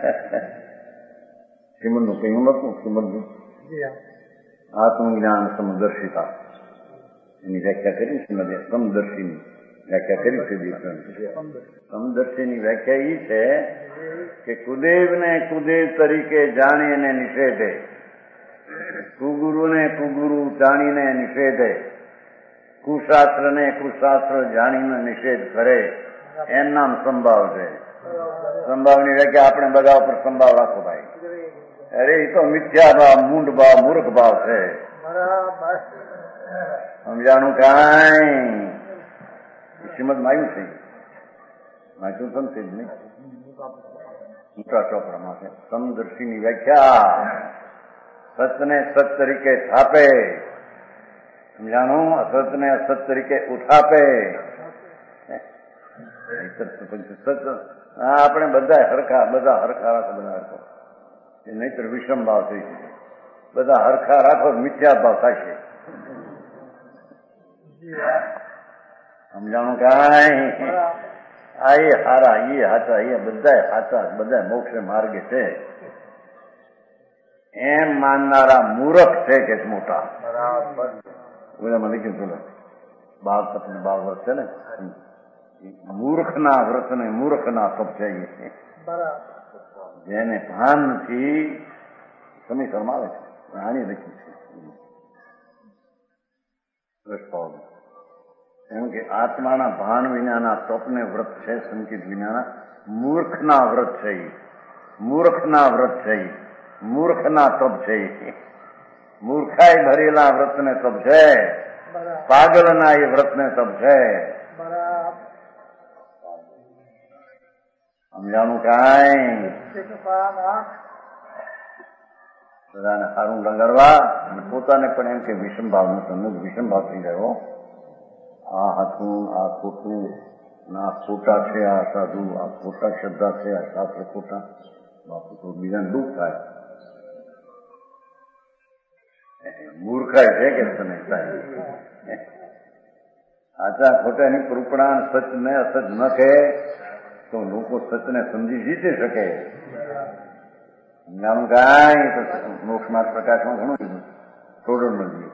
શ્રીમદ નું કહ્યું નતું શ્રીમદ આત્મજ્ઞાન સમદર્શિતા એની વ્યાખ્યા કરી શ્રીમદ સમદર્શીની વ્યાખ્યા કરી છે. સમદર્શીની વ્યાખ્યા એ છે કે કુદેવને કુદેવ તરીકે જાણીને નિષેધે કુગુરુને કુગુરુ જાણીને નિષેધે કુશાસ્ત્રને કુશાસ્ત્ર જાણીને નિષેધ કરે એમ નામ સંભાવ છે. સંભાવની વ્યાખ્યા આપણે બધા ઉપર સંભાવ રાખો ભાઈ. અરે એ તો મિથ્યા ભાવ મૂંડ ભાવ મૂર્ખ ભાવ છે. સમજાણું કાંઈ શ્રીમદ માં આવ્યું છે વાંચ્યું સમશે જ નહીં. મોટા ચોપડામાં છે સમદર્શીની વ્યાખ્યા. સતને સત તરીકે છાપે, સમજાણું? અસતને અસત તરીકે ઉઠાપે. સત આપણે બધા હરખા, બધા હરખા રાખો, બધા હરખો. એ નહીતર વિષમ ભાવ થઈ શકે. બધા હરખા રાખો મિથ્યા ભાવ થશે. સમજાણું? કાંઈ આ એ હારા, એ હાચા, એ બધા હાચા, બધા મોક્ષ માર્ગે છે એમ માનનારા મૂર્ખ છે કે મોટા. બધામાં લખ્યું બોલો બાળ તપ ને બાળ વ્રત છે ને, મૂર્ખના વ્રત ને મૂર્ખના તપ છે. જેને ભાન નથી સમીકરણમાં આવે છે, આની લખી છે એમ કે આત્માના ભાન વિનાના તપને વ્રત છે, સંકિત વિનાના મૂર્ખના વ્રત છે. મૂર્ખના વ્રત છે, મૂર્ખના તપ છે. મૂર્ખાઈ ભરેલા વ્રતને તપ છે, પાગલના એ વ્રતને તપ છે. સમજાણું? કાંઈ બધાને સારું લગાડવા અને પોતાને પણ એમ કે વિષમ ભાવ નો તમને વિષમ ભાવ થઈ ગયો. આ હાથું, આ ખોટું, આ ખોટા છે, આ સાધુ, આ ખોટા શ્રદ્ધા છે, આ શાસ્ત્ર ખોટા. બાપુ તો બીજાને દુઃખ થાય. મૂર્ખાઈ છે કે તને થાય? આચા ખોટાની કૃપણા સચ ને અસચ ન કહે તો લોકો સચને સમજી જીતી શકે. સમજાણું? કાંઈ તો મોક્ષમાં પ્રકાશમાં ઘણું થોડું નથી.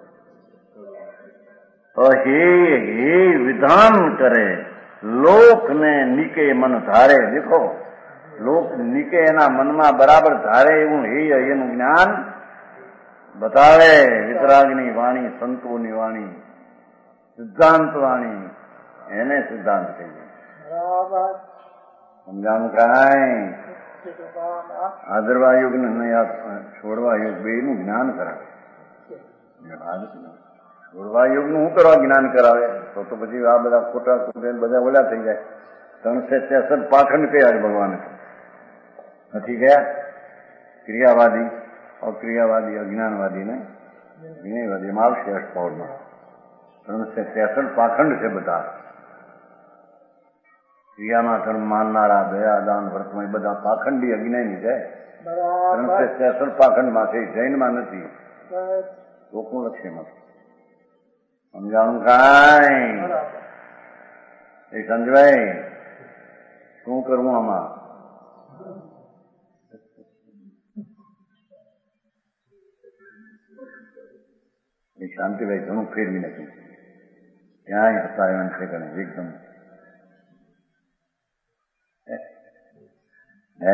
હે હે વિધાન કરે લોકને નિકે મન ધારે. દેખો લોક નિકે એના મનમાં બરાબર ધારે એવું હે એનું જ્ઞાન બતાવે. વિતરાગની વાણી, સંતોની વાણી, સિદ્ધાંત વાણી, એને સિદ્ધાંત કહીએ. સમજાણું? કાંઈ આદરવા યુગ ને છોડવા યુગ બે નું જ્ઞાન કરાવે. છોડવા યુગ નું શું કરવા જ્ઞાન કરાવે? તો તો પછી આ બધા ખોટા બધા ઓલા થઈ જાય. ત્રણસે ત્રેસઠ પાખંડ કયા ભગવાને નથી ગયા? ક્રિયાવાદી, અક્રિયાવાદી, અજ્ઞાનવાદી ને વિનયવાદી એમાં આવશે અષ્ટપૌરમાં. ત્રણસે ત્રેસઠ પાખંડ છે બધા. ક્રિયામાં ધર્મ માનનારા, દયા, દાન, વ્રતમાં એ બધા પાખંડી અજ્ઞાની છે. ત્રણસે ત્રેસઠ પાખંડમાં છે, જૈનમાં નથી. લોકનું લક્ષ્યમાં. સમજાણું? કાંઈ એ સંજવાય શું કરવું આમાં? એ શાંતિભાઈ ઘણું ફેરવી નાખ્યું. ક્યાંય હતા એમ છે કે એકદમ હે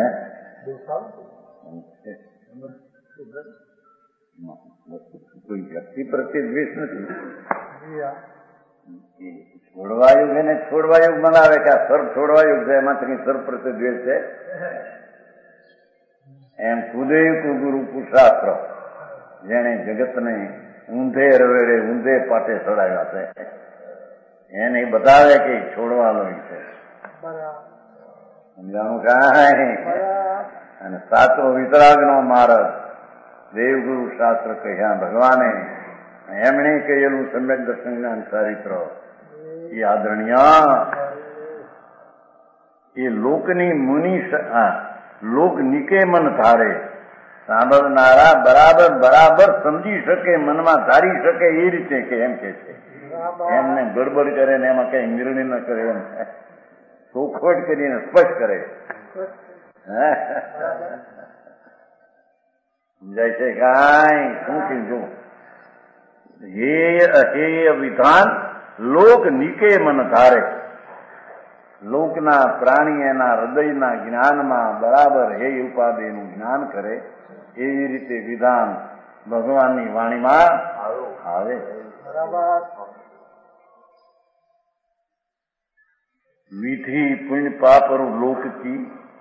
કોઈ વ્યક્તિ પ્રત્યે દ્વેષ નથી. છોડવાયુગ એને છોડવાયુગ બનાવે કે આ સર્પ છોડવાયુગ છે, એમાં કઈ સર્પ પ્રત્યે દ્વેષ છે એમ. કુદે કુગુરુ પુરુષાસ્ત્ર જેને જગતને ઊંધે રવેડે ઊંધે પાટે ચડાવ્યા છે એને બતાવે કે છોડવાનો છે. સમજાણું? કાંઈ અને સાચો વિતરાગ નો માર્ગ દેવગુરુ શાસ્ત્ર કહ્યા ભગવાને એમણે કહેલું સમ્યક દર્શન જ્ઞાન ચારિત્ર એ આદરણીય એ લોકની મુનિ લોક નિકે મન ધારે. સાંભળનારા બરાબર બરાબર સમજી શકે, મનમાં ધારી શકે એ રીતે કે એમ કે છે. એમને ગડબડ કરે ને એમાં કઈ નિર્ણય ન કરે, એમ ચોખવટ કરીને સ્પષ્ટ કરે. સમજાય છે? કાંઈ શું કીધું? હેય અહેય વિધાન લોક નિકે મન ધારે. લોકના પ્રાણી એના હૃદયના જ્ઞાનમાં બરાબર હે ઉપાધિનું જ્ઞાન કરે એવી રીતે વિધાન ભગવાનની વાણીમાં આવે. વિધિ પુણ્ય પાપરું લોકથી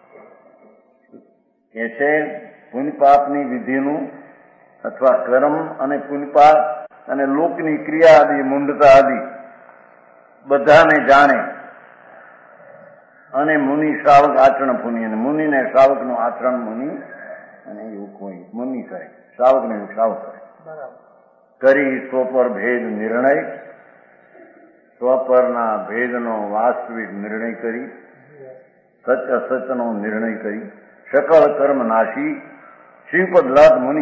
કે છે. પુણ્ય પાપની વિધિનું અથવા કર્મ અને પુણ્ય પાપ અને લોકની ક્રિયા આદિ મૂંડતા આદિ બધાને જાણે અને મુનિ શ્રાવક આચરણ પુનિ, અને મુનિ ને શ્રાવક નું આચરણ મુનિ અને એવું કોઈ મુનિ કરે, શ્રાવક ને એવું શ્રાવક કરે. કરી સ્વપર ભેદ નિર્ણય, સ્વપરના ભેદનો વાસ્તવિક નિર્ણય કરી, સત્ય અસત્યનો નિર્ણય કરી, સકળ કર્મ નાશી શ્રીપદ લાદ મુનિ.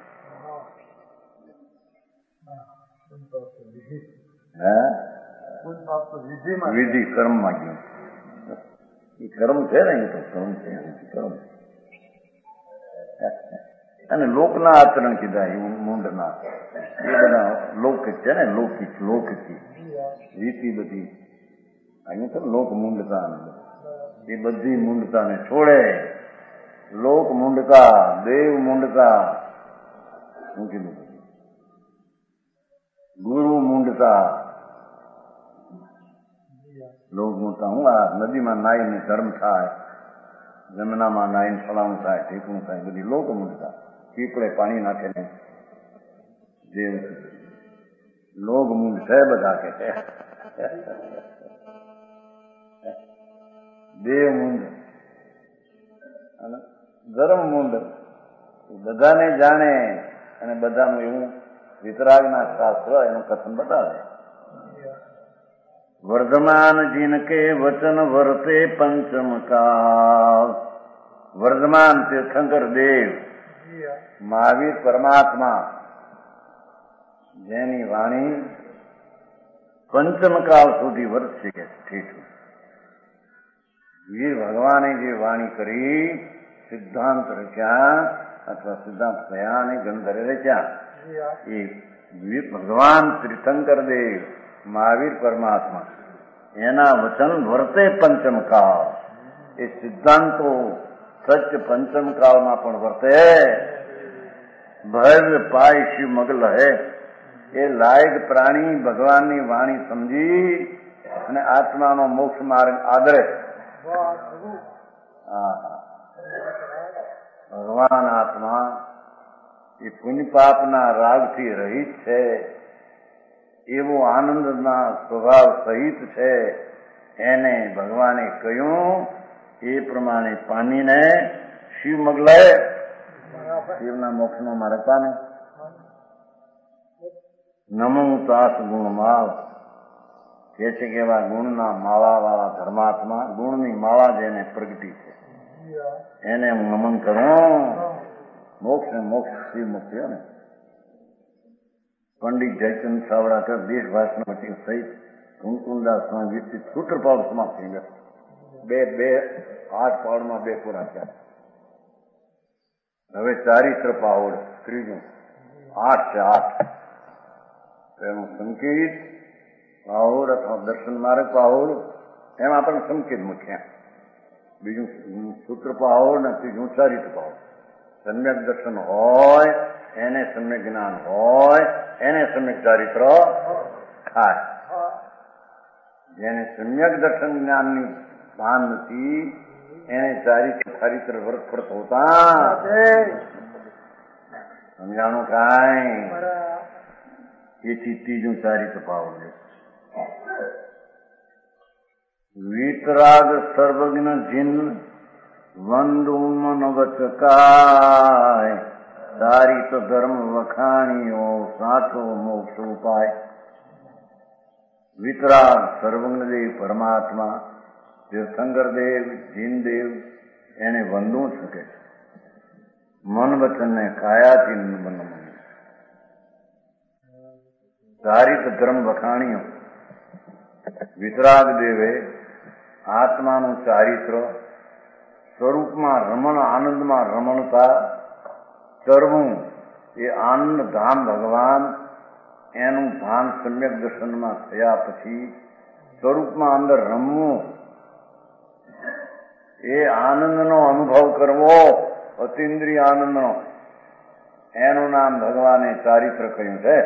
વિધિ કર્મ માં ગયું. એ કર્મ છે ને, એ તો કર્મ છે, કર્મ. અને લોકના આચરણ કીધા એવું મૂંડના, એ બધા લૌકિક છે ને, લૌકિક લૌકિક રીતિ બધી અહીંયા તો લોક મૂંડતા, એ બધી મૂંડતાને છોડે. લોક મૂંડતા, દેવ મૂંડતા, શું કીધું, ગુરુ મૂંડતા, લોક મૂંડતા. હું આ નદીમાં નાઈને ધર્મ થાય, જમનામાં નાઈને ફલાણું થાય, ઠીકણું થાય, બધી લોક મૂંડતા. પીપળે પાણી નાખે ને જે લોક મૂંડ છે બધા કે છે. દેવ મૂંડ અને ધર્મ મૂંડ બધાને જાણે, અને બધાનું એવું વિતરાગના શાસ્ત્ર એનું કથન બતાવે. વર્ધમાન જીનકે વચન વર્તે પંચમ કાળ. વર્ધમાન તીર્થંકર દેવ મહાવીર પરમાત્મા જેની વાણી પંચમ કાળ સુધી વર્તશે કે ઠીક. વીર ભગવાને જે વાણી કરી, સિદ્ધાંત રચ્યા અથવા સિદ્ધાંત થયા અને ગંધર્વ રચ્યા, એ વીર ભગવાન તીર્થંકર દેવ મહાવીર પરમાત્મા એના વચન વર્તે પંચમ કાળ. એ સિદ્ધાંતો સત્ય પંચમ કાળમાં પણ વર્તે. ભવ્ય પાય શિવ મગલ હે. એ લાયક પ્રાણી ભગવાનની વાણી સમજી અને આત્માનો મોક્ષ માર્ગ આદરે. ભગવાન આત્મા એ પુણ્ય પાપના રાગથી રહિત છે, એવો આનંદના સ્વભાવ સહિત છે. એને ભગવાને કહ્યું એ પ્રમાણે પામીને શિવ મગલે શિવના મોક્ષનો માર્ગ પામે. નમું તાસ ગુણ માવ કે છે કે એવા ગુણના માળા વાળા ધર્માત્મા, ગુણની માળા જેને પ્રગટી છે એને હું નમન કરું. મોક્ષ ને મોક્ષ શિવ મુક્તિ ને પંડિત જયચંદ સાવડાકર દેશ ભાષા સહિત કુમકુંદાસ વિકસિત સૂત્ર પાવડ સમાપ્ત થઈ ગયા. બે બે આઠ પાવડમાં બે પૂરા થયા. હવે ચારિત્ર પાવડ ત્રીજું આઠ છે. આઠ એનું સંકેત પાહોડ અથવા દર્શન માર્ગ પાહોડ, એમાં પણ સંકેત મૂક્યા. બીજું સૂત્ર પાહોડ ને ત્રીજું ચારિત્ર પાહોડ. સમ્યક દર્શન હોય એને સમ્યક જ્ઞાન હોય એને સમ્યક ચારિત્ર થાય. જેને સમ્યક દર્શન જ્ઞાનની ભાન નથી એને ચારિત્ર ચારિત્ર વર્ત ફરત હોતા સમજાણું કાંઈ. એથી ત્રીજું ચારિત્ર પાવડ વિતરાગ સર્વજ્ઞ જીન વંદુ મન વચકાય. ચારિત ધર્મ વખાણીઓ સાચો મોક્ષ ઉપાય. વિતરાગ સર્વજ્ઞ દેવ પરમાત્મા તીર્થંકર દેવ જીનદેવ એને વંદવું શકે. મન વચનને કાયાથી બનવું. ચારિત ધર્મ વખાણીઓ. વિતરાગ દેવે આત્માનું ચારિત્ર સ્વરૂપમાં રમણ, આનંદમાં રમણતા કરવું. એ આનંદ ધામ ભગવાન એનું ભાન સમ્યક દર્શનમાં થયા પછી સ્વરૂપમાં અંદર રમવું, એ આનંદનો અનુભવ કરવો, અતિન્દ્રિય આનંદનો, એનું નામ ભગવાને ચારિત્ર કહ્યું છે.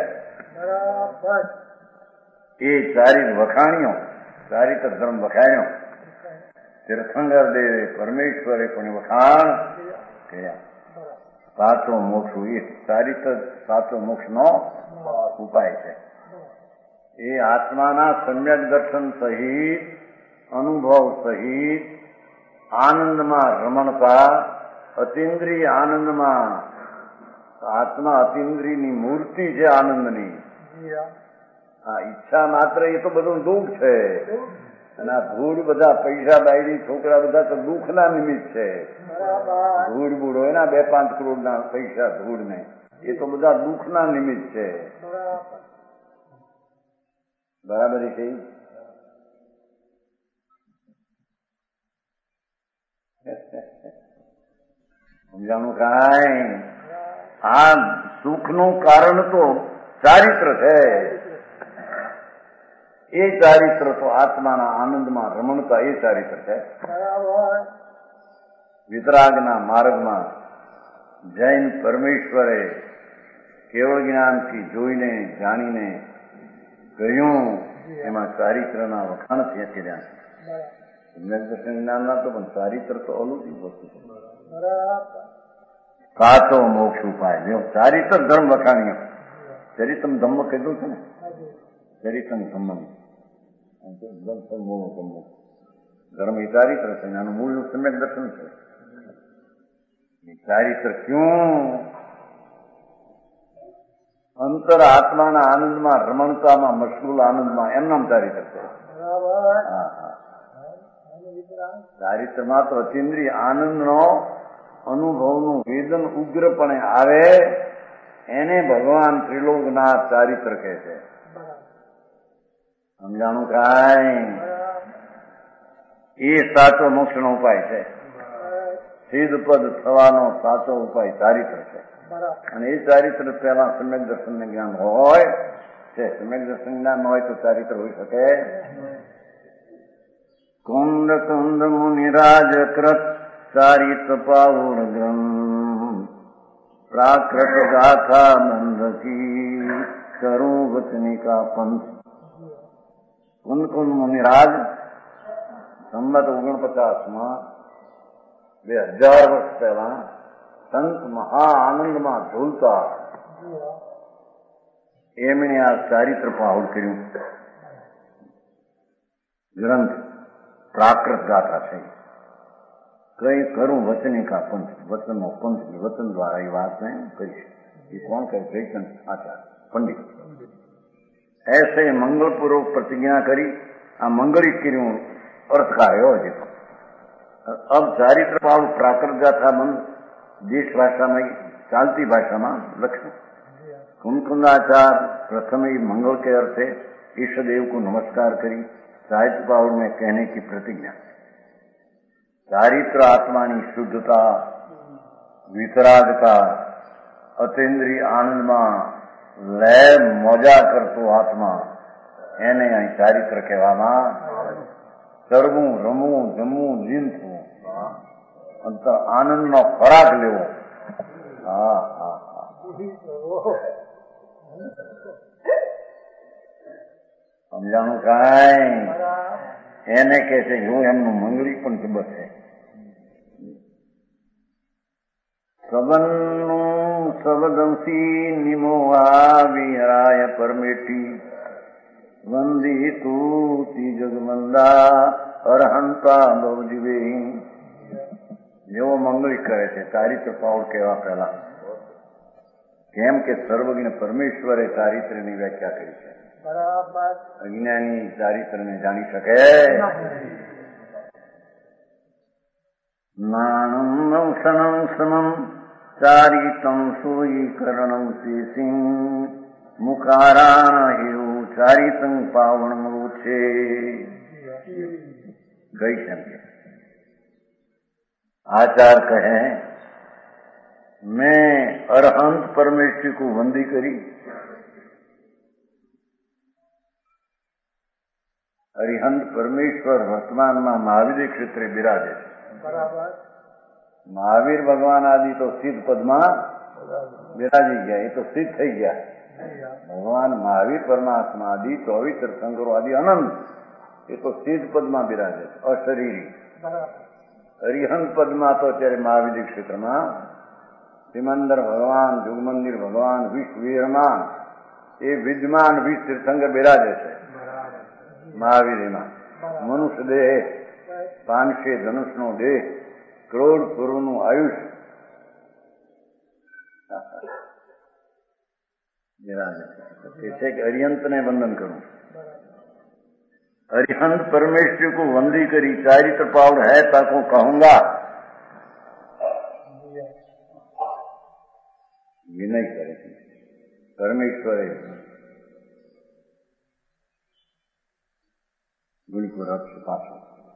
એ ચારિત વખાણ્યો, ચારિત્ર ધર્મ વખાણ્યો. તીર્થંકર દેવે પરમેશ્વરે પણ વખાણ કર્યા. સાચો મોક્ષ એ ચારિત્ર સાચો મોક્ષનો ઉપાય છે. એ આત્માના સમ્યક દર્શન સહિત અનુભવ સહિત આનંદમાં રમણતા, અતિન્દ્રિય આનંદમાં. આત્મા અતિન્દ્રિયની મૂર્તિ છે આનંદની. આ ઈચ્છા માત્ર એ તો બધું દુઃખ છે. અને આ ધૂળ બધા પૈસા બાયડી છોકરા બધા તો દુઃખના નિમિત્ત છે. ધૂળ બૂળ હોય ને બે પાંચ કરોડ ના પૈસા ધૂળ ને એ તો બધા દુઃખના નિમિત્ત છે. બરાબર છે. સમજાણું કાંઈ? આ સુખનું કારણ તો ચારિત્ર છે. એ ચારિત્ર તો આત્માના આનંદમાં રમણતા એ ચારિત્ર છે. વિતરાગના માર્ગમાં જૈન પરમેશ્વરે કેવળ જ્ઞાનથી જોઈને જાણીને કહ્યું એમાં ચારિત્રના વખાણ છે. કર્યા સમ્યક દર્શન જ્ઞાનના તો પણ ચારિત્ર તો અલૌકિક વસ્તુ છે. સાચો મોક્ષ ઉપાય જો ચારિત્ર ધર્મ વખાણ્યો. ચરિતમ ધમ્મ કીધું છે ને, ચરિતમ ધમ્મ ધર્મ એ ચારિત્ર છે. આનું મૂળનું સમ્યક દર્શન છે. ચારિત્ર ક્યું? અંતર આત્માના આનંદમાં રમણતામાં મશગુલ આનંદમાં એમ નામ ચારિત્ર છે. ચારિત્રમાં તો અતિન્દ્રિય આનંદનો અનુભવનું વેદન ઉગ્રપણે આવે એને ભગવાન ત્રિલોકનાથ ચારિત્ર કહે છે. સમજાણું કાંઈ? એ સાચો મોક્ષનો ઉપાય છે. સિદ્ધ પદ થવાનો સાચો ઉપાય ચારિત્ર છે. અને એ ચારિત્ર પહેલા સમ્યક દર્શન જ્ઞાન હોય છે. સમ્યક દર્શન જ્ઞાન હોય તો ચારિત્ર હોઈ શકે. કુંડ કુંદ મુનિરાજ કૃત ચારિત પાવણ ગ્રંથ પ્રાકૃત ગાથા બંધકી કરું વચનિકા પંથ. કુંદ કુંદ મુનિરાજ સંમત ઓગણપચાસ માં બે હજાર વર્ષ પહેલા સંત મહા આનંદમાં ઝૂલતા એમણે આ ચારિત્ર પાવડ કર્યું. ગ્રંથ પ્રાકૃત ગાથા છે. કઈ કરું વચનિકા પંથ, વચનનો પંથ, વચન દ્વારા એ વાતને કરીશ. એ કોણ કહે? જયચંદ આચાર્ય પંડિત. એસે મંગળપૂર્વક પ્રતિજ્ઞા કરી આ મંગળિત કર્યું અર્થકાર એવો જ હતો. અબ ચારિત્ર પાવડ પ્રાકૃત ગાથા બંધ દેશ ભાષામાં ચાલતી ભાષામાં લખ્યું. कुंदकुंदाचार प्रथम ही मंगल के अर्थे ईष्ट देव को नमस्कार करी साहित्य पावर में कहने की प्रतिज्ञा. चारित्र आत्मा की शुद्धता, वितरागता, अतीन्द्रिय आनंद में लय मजा करतो आत्मा એને અહીં ચારિત્ર કહેવામાં. ચરવું, રમવું, જમવું, જીનવું, અંતર આનંદનો ખોરાક લેવો. હા હા હા સમજાણું કાંઈ? એને કે છે હું એમનું મંગળી પણ જબર છે. સબનનું સબદંસી નિમો આવી હરાય પરમેટી વંદી તું જગમંદા અરહંતા બહુજીવે. જેવો મંગળી કરે છે ચારિત્ર પાવડ કહેવા પહેલા. કેમ કે સર્વજ્ઞ પરમેશ્વરે ચારિત્રની વ્યાખ્યા કરી છે. બરાબર. અજ્ઞાની ચારિત્રને જાણી શકે? નાણમ ક્ષણમ સમમ ચારિતમ સૂયીકરણમ શેષિં મુખારાણ હેવું ચારિતં પાવણમું છે. ગઈ છે आचार कहे मैं अरहंत परमेश्वर को वंदी करी. अरिहंत परमेश्वर वर्तमान में महावीर क्षेत्रे बिराजे છે. બરાબર. મહાવીર ભગવાન આદિ તો સિદ્ધ પદમાં બિરાજી ગયા. એ તો સિદ્ધ થઈ ગયા. ભગવાન મહાવીર પરમાત્મા આદિ ચોવીસ તીર્થંકરો આદિ અનંત એ તો સિદ્ધ પદમાં બિરાજે છે, અશરીરી. બરાબર. અરિહંત પદમાં તો અત્યારે મહાવિદ્ય ક્ષેત્રમાં સિમંદર ભગવાન, જુગમંદિર ભગવાન, વિશ્વવીરમાં એ વિદ્યમાન વિશ્વ તીર્થંકર બિરાજે છે મહાવીરમાં. મનુષ્ય દેહ, પાંચસે ધનુષનો દેહ, કરોડ પૂર્વનું આયુષ છે કે અરિહંતને વંદન કરું. अरिहंत परमेश्वर को वंदी करी चारित्र पावड़ है ताको कहूंगा विनय करे परमेश्वर गुण को रक्ष पाशो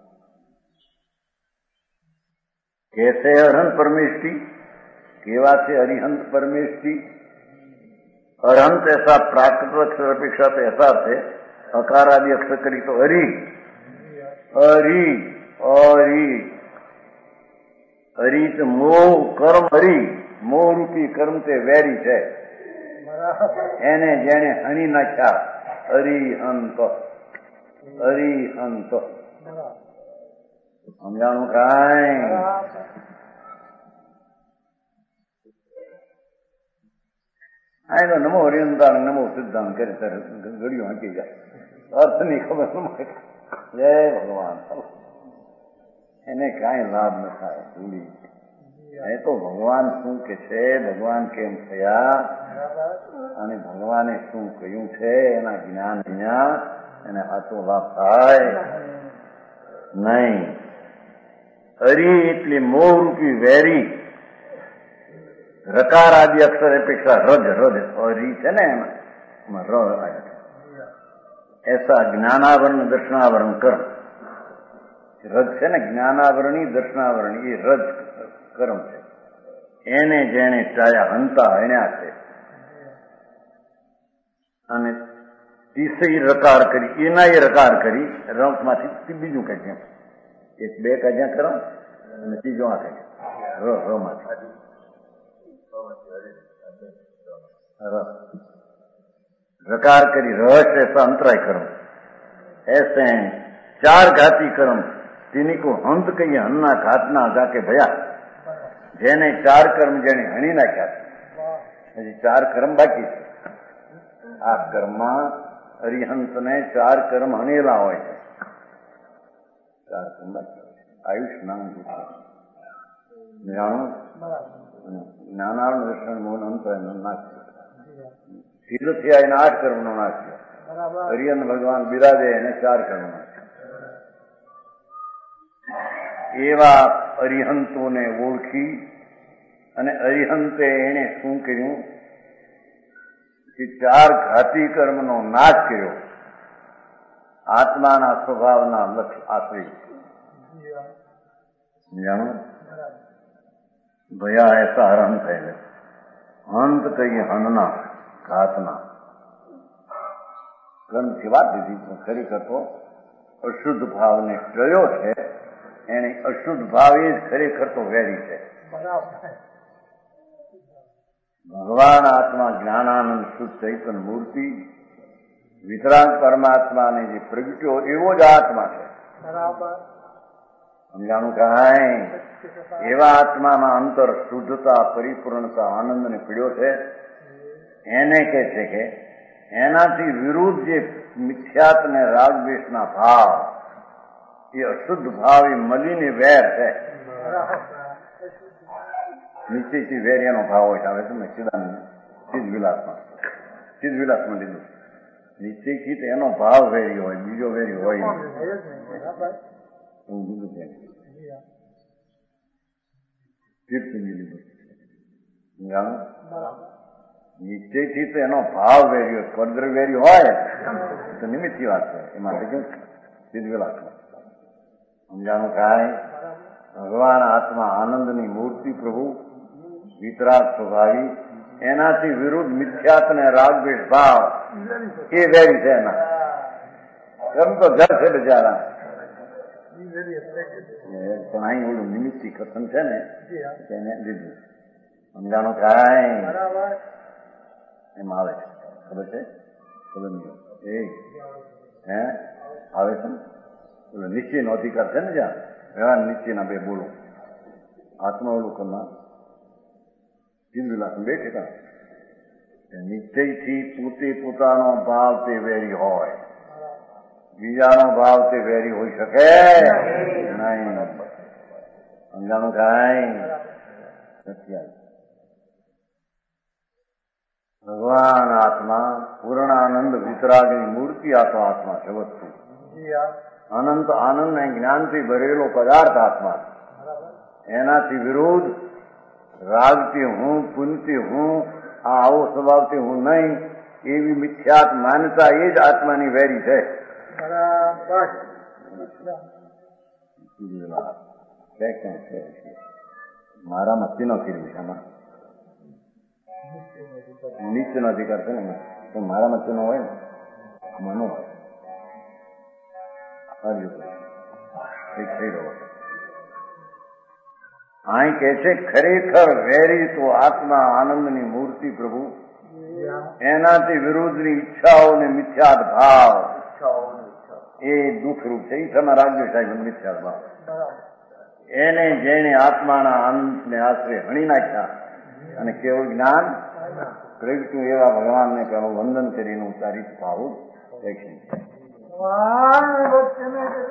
कैसे अरहंत परमेश्वरी केवा से अरिहंत परमेश्वरी अरहंत ऐसा प्राकृत अक्षर अपेक्षा तो ऐसा थे अकार आदि अक्षर करी तो हरि हरि हरि हरि तो मोह कर्म हरि मोह रूपी कर्म ते वेरी है એને જેને હણી નાખ્યા હરિહંત હરિહંત સમજાણું કાંઈ આ તો નમો હરિહંતાણ નમો સિદ્ધાંત કરે ત્યારે ઘડીઓ હાંકી જાય અર્થની ખબર ન મળે. જય ભગવાન એને કાંઈ લાભ ન થાય ભૂલી એ તો ભગવાન શું કે છે ભગવાન કેમ થયા અને ભગવાને શું કહ્યું છે એના જ્ઞાન વિના એને સાચો લાભ થાય નહીં. હરી એટલે મોહરૂપી વેરી રકાર આદि અક્ષર અપેક્ષા રજ રજ હરી છે ને એમાં ર આવ્યા એસા જ્ઞાનાવરણ દર્શનાવરણ કર્મ રજ છે ને જ્ઞાનાવરણી દર્શનાવરણી એ રજ કર્મ છે. એને જેને ચાયા હંતા હણ્યા છે અને તીસરી રકાર કરી એના એ રકાર કરી રમાંથી બીજું કઈ કેમ એક બે કજ્યા કરો અને ત્રીજો આ કઈ ર ર માંથી रकार करी रहस्य ऐसा अंतराय कर्म ऐसे चार घाती कर्म तिनी को हंत कही हन्ना घातना जाके भया जेने चार कर्म जेने हणी नाख्या हजी चार कर्म बाकी आ कर्म अरिहंत ने चार कर्म हणेला होय चार कर्म बाकी आयुष नाम જ્ઞાનાવરણ દર્શન મોહન અંતરાય નાશ તીર્થથી આવીને આઠ કર્મનો નાશ થયો. હરિહંત ભગવાન બિરાજે એને ચાર કર્મ નાશ. એવા અરિહંતોને ઓળખી અને અરિહંતે એને શું કર્યું કે ચાર ઘાતી કર્મનો નાશ કર્યો. આત્માના સ્વભાવના લક્ષ્ય આશ્રય જાણો ભયા ऐसा हरण થયેલો અંત કઈ હનના ઘાતના કર્મથી વાત દીધી પણ ખરેખર તો અશુદ્ધ ભાવને ટળ્યો છે એને અશુદ્ધ ભાવ એ જ ખરેખર તો વેરી છે. ભગવાન આત્મા જ્ઞાનાનંદ શુદ્ધ ચૈતન્ય મૂર્તિ વિતરાગ પરમાત્માને જે પ્રગટ્યો એવો જ આત્મા છે. સમજાણું કાંઈ એવા આત્માના અંતર શુદ્ધતા પરિપૂર્ણતા આનંદને પીડ્યો છે. એને કહે છે કે એનાથી વિરુદ્ધ જે મિથ્યાત ને રાગદ્વેષના ભાવ એ અશુદ્ધ ભાવ એ મલીને વેર છે. નીચેથી વેર એનો ભાવ હોય આવે તમે સિદ્ધાંત સિદ્ધ વિલાસમાં સિદ્ધ વિલાસમાં લીધું નીચેથી તો એનો ભાવ વેરી હોય બીજો વેરી હોય એવું બીજું છે. નીચેથી તો એનો ભાવ વેર્યો સ્પર્ધ વેર્યો હોય તો નિમિત્તની વાત છે. એમાં કેમ સિદ્ધ વિલાસમાં સમજાણું કાંઈ ભગવાન આત્મા આનંદની મૂર્તિ પ્રભુ વિતરાગ સ્વભાવી એનાથી વિરુદ્ધ મિથ્યાત ને રાગદ્વેષ ભાવ એ વેરી છે. એના એમ તો ઘર છે બિચારા પણ અહીં ઓલું નિમિત્તી કથન છે ને એને લીધું સમજાણું કાંઈ એમ આવે છે ખબર છે ખબર નહીં એ હે આવે છે ને ઓલો નિશ્ચયનો અધિકાર છે ને જ્યાં વ્યવહાર નિશ્ચયના બે બોલો આત્મા ઓલું કરના સિદ્ધ વિલાસ બે ઠેકા નિશ્ચયથી પોતે પોતાનો ભાવ તે વેરી હોય બીજાનો ભાવ તે વેરી હોઈ શકે નહીં. સમજાણું કાંઈ સત્યાય. ભગવાન આત્મા પૂર્ણાનંદ વિતરાગની મૂર્તિ આ તો આત્મા છે વસ્તુ. અનંત આનંદ ને જ્ઞાનથી ભરેલો પદાર્થ આત્મા. એનાથી વિરોધ રાગથી હું, પુનથી હું, આ આવો સ્વભાવથી હું નહીં, એવી મિથ્યાત માનતા એ જ આત્માની વેરી છે. મારા મસ્તી નો ફીરવી આમાં નીચે નથી કરશે ને તો મારા મસ્તી નો હોય ને મનો થઈ રહ્યો. અહીં કે છે ખરેખર વેરી તો આત્મા આનંદની મૂર્તિ પ્રભુ. એનાથી વિરુદ્ધની ઈચ્છાઓ ને મિથ્યાત ભાવ એ દુઃખરૂપ છે. ઈચ્છામાં રાખજો સાહેબ મિથ્યાત ભાવ. એને જેને આત્માના આનંદને આશરે હણી નાખ્યા અને કેવળ જ્ઞાન પ્રગટ્યું એવા ભગવાનને પેલું વંદન કરીને ઉતારી પાવું.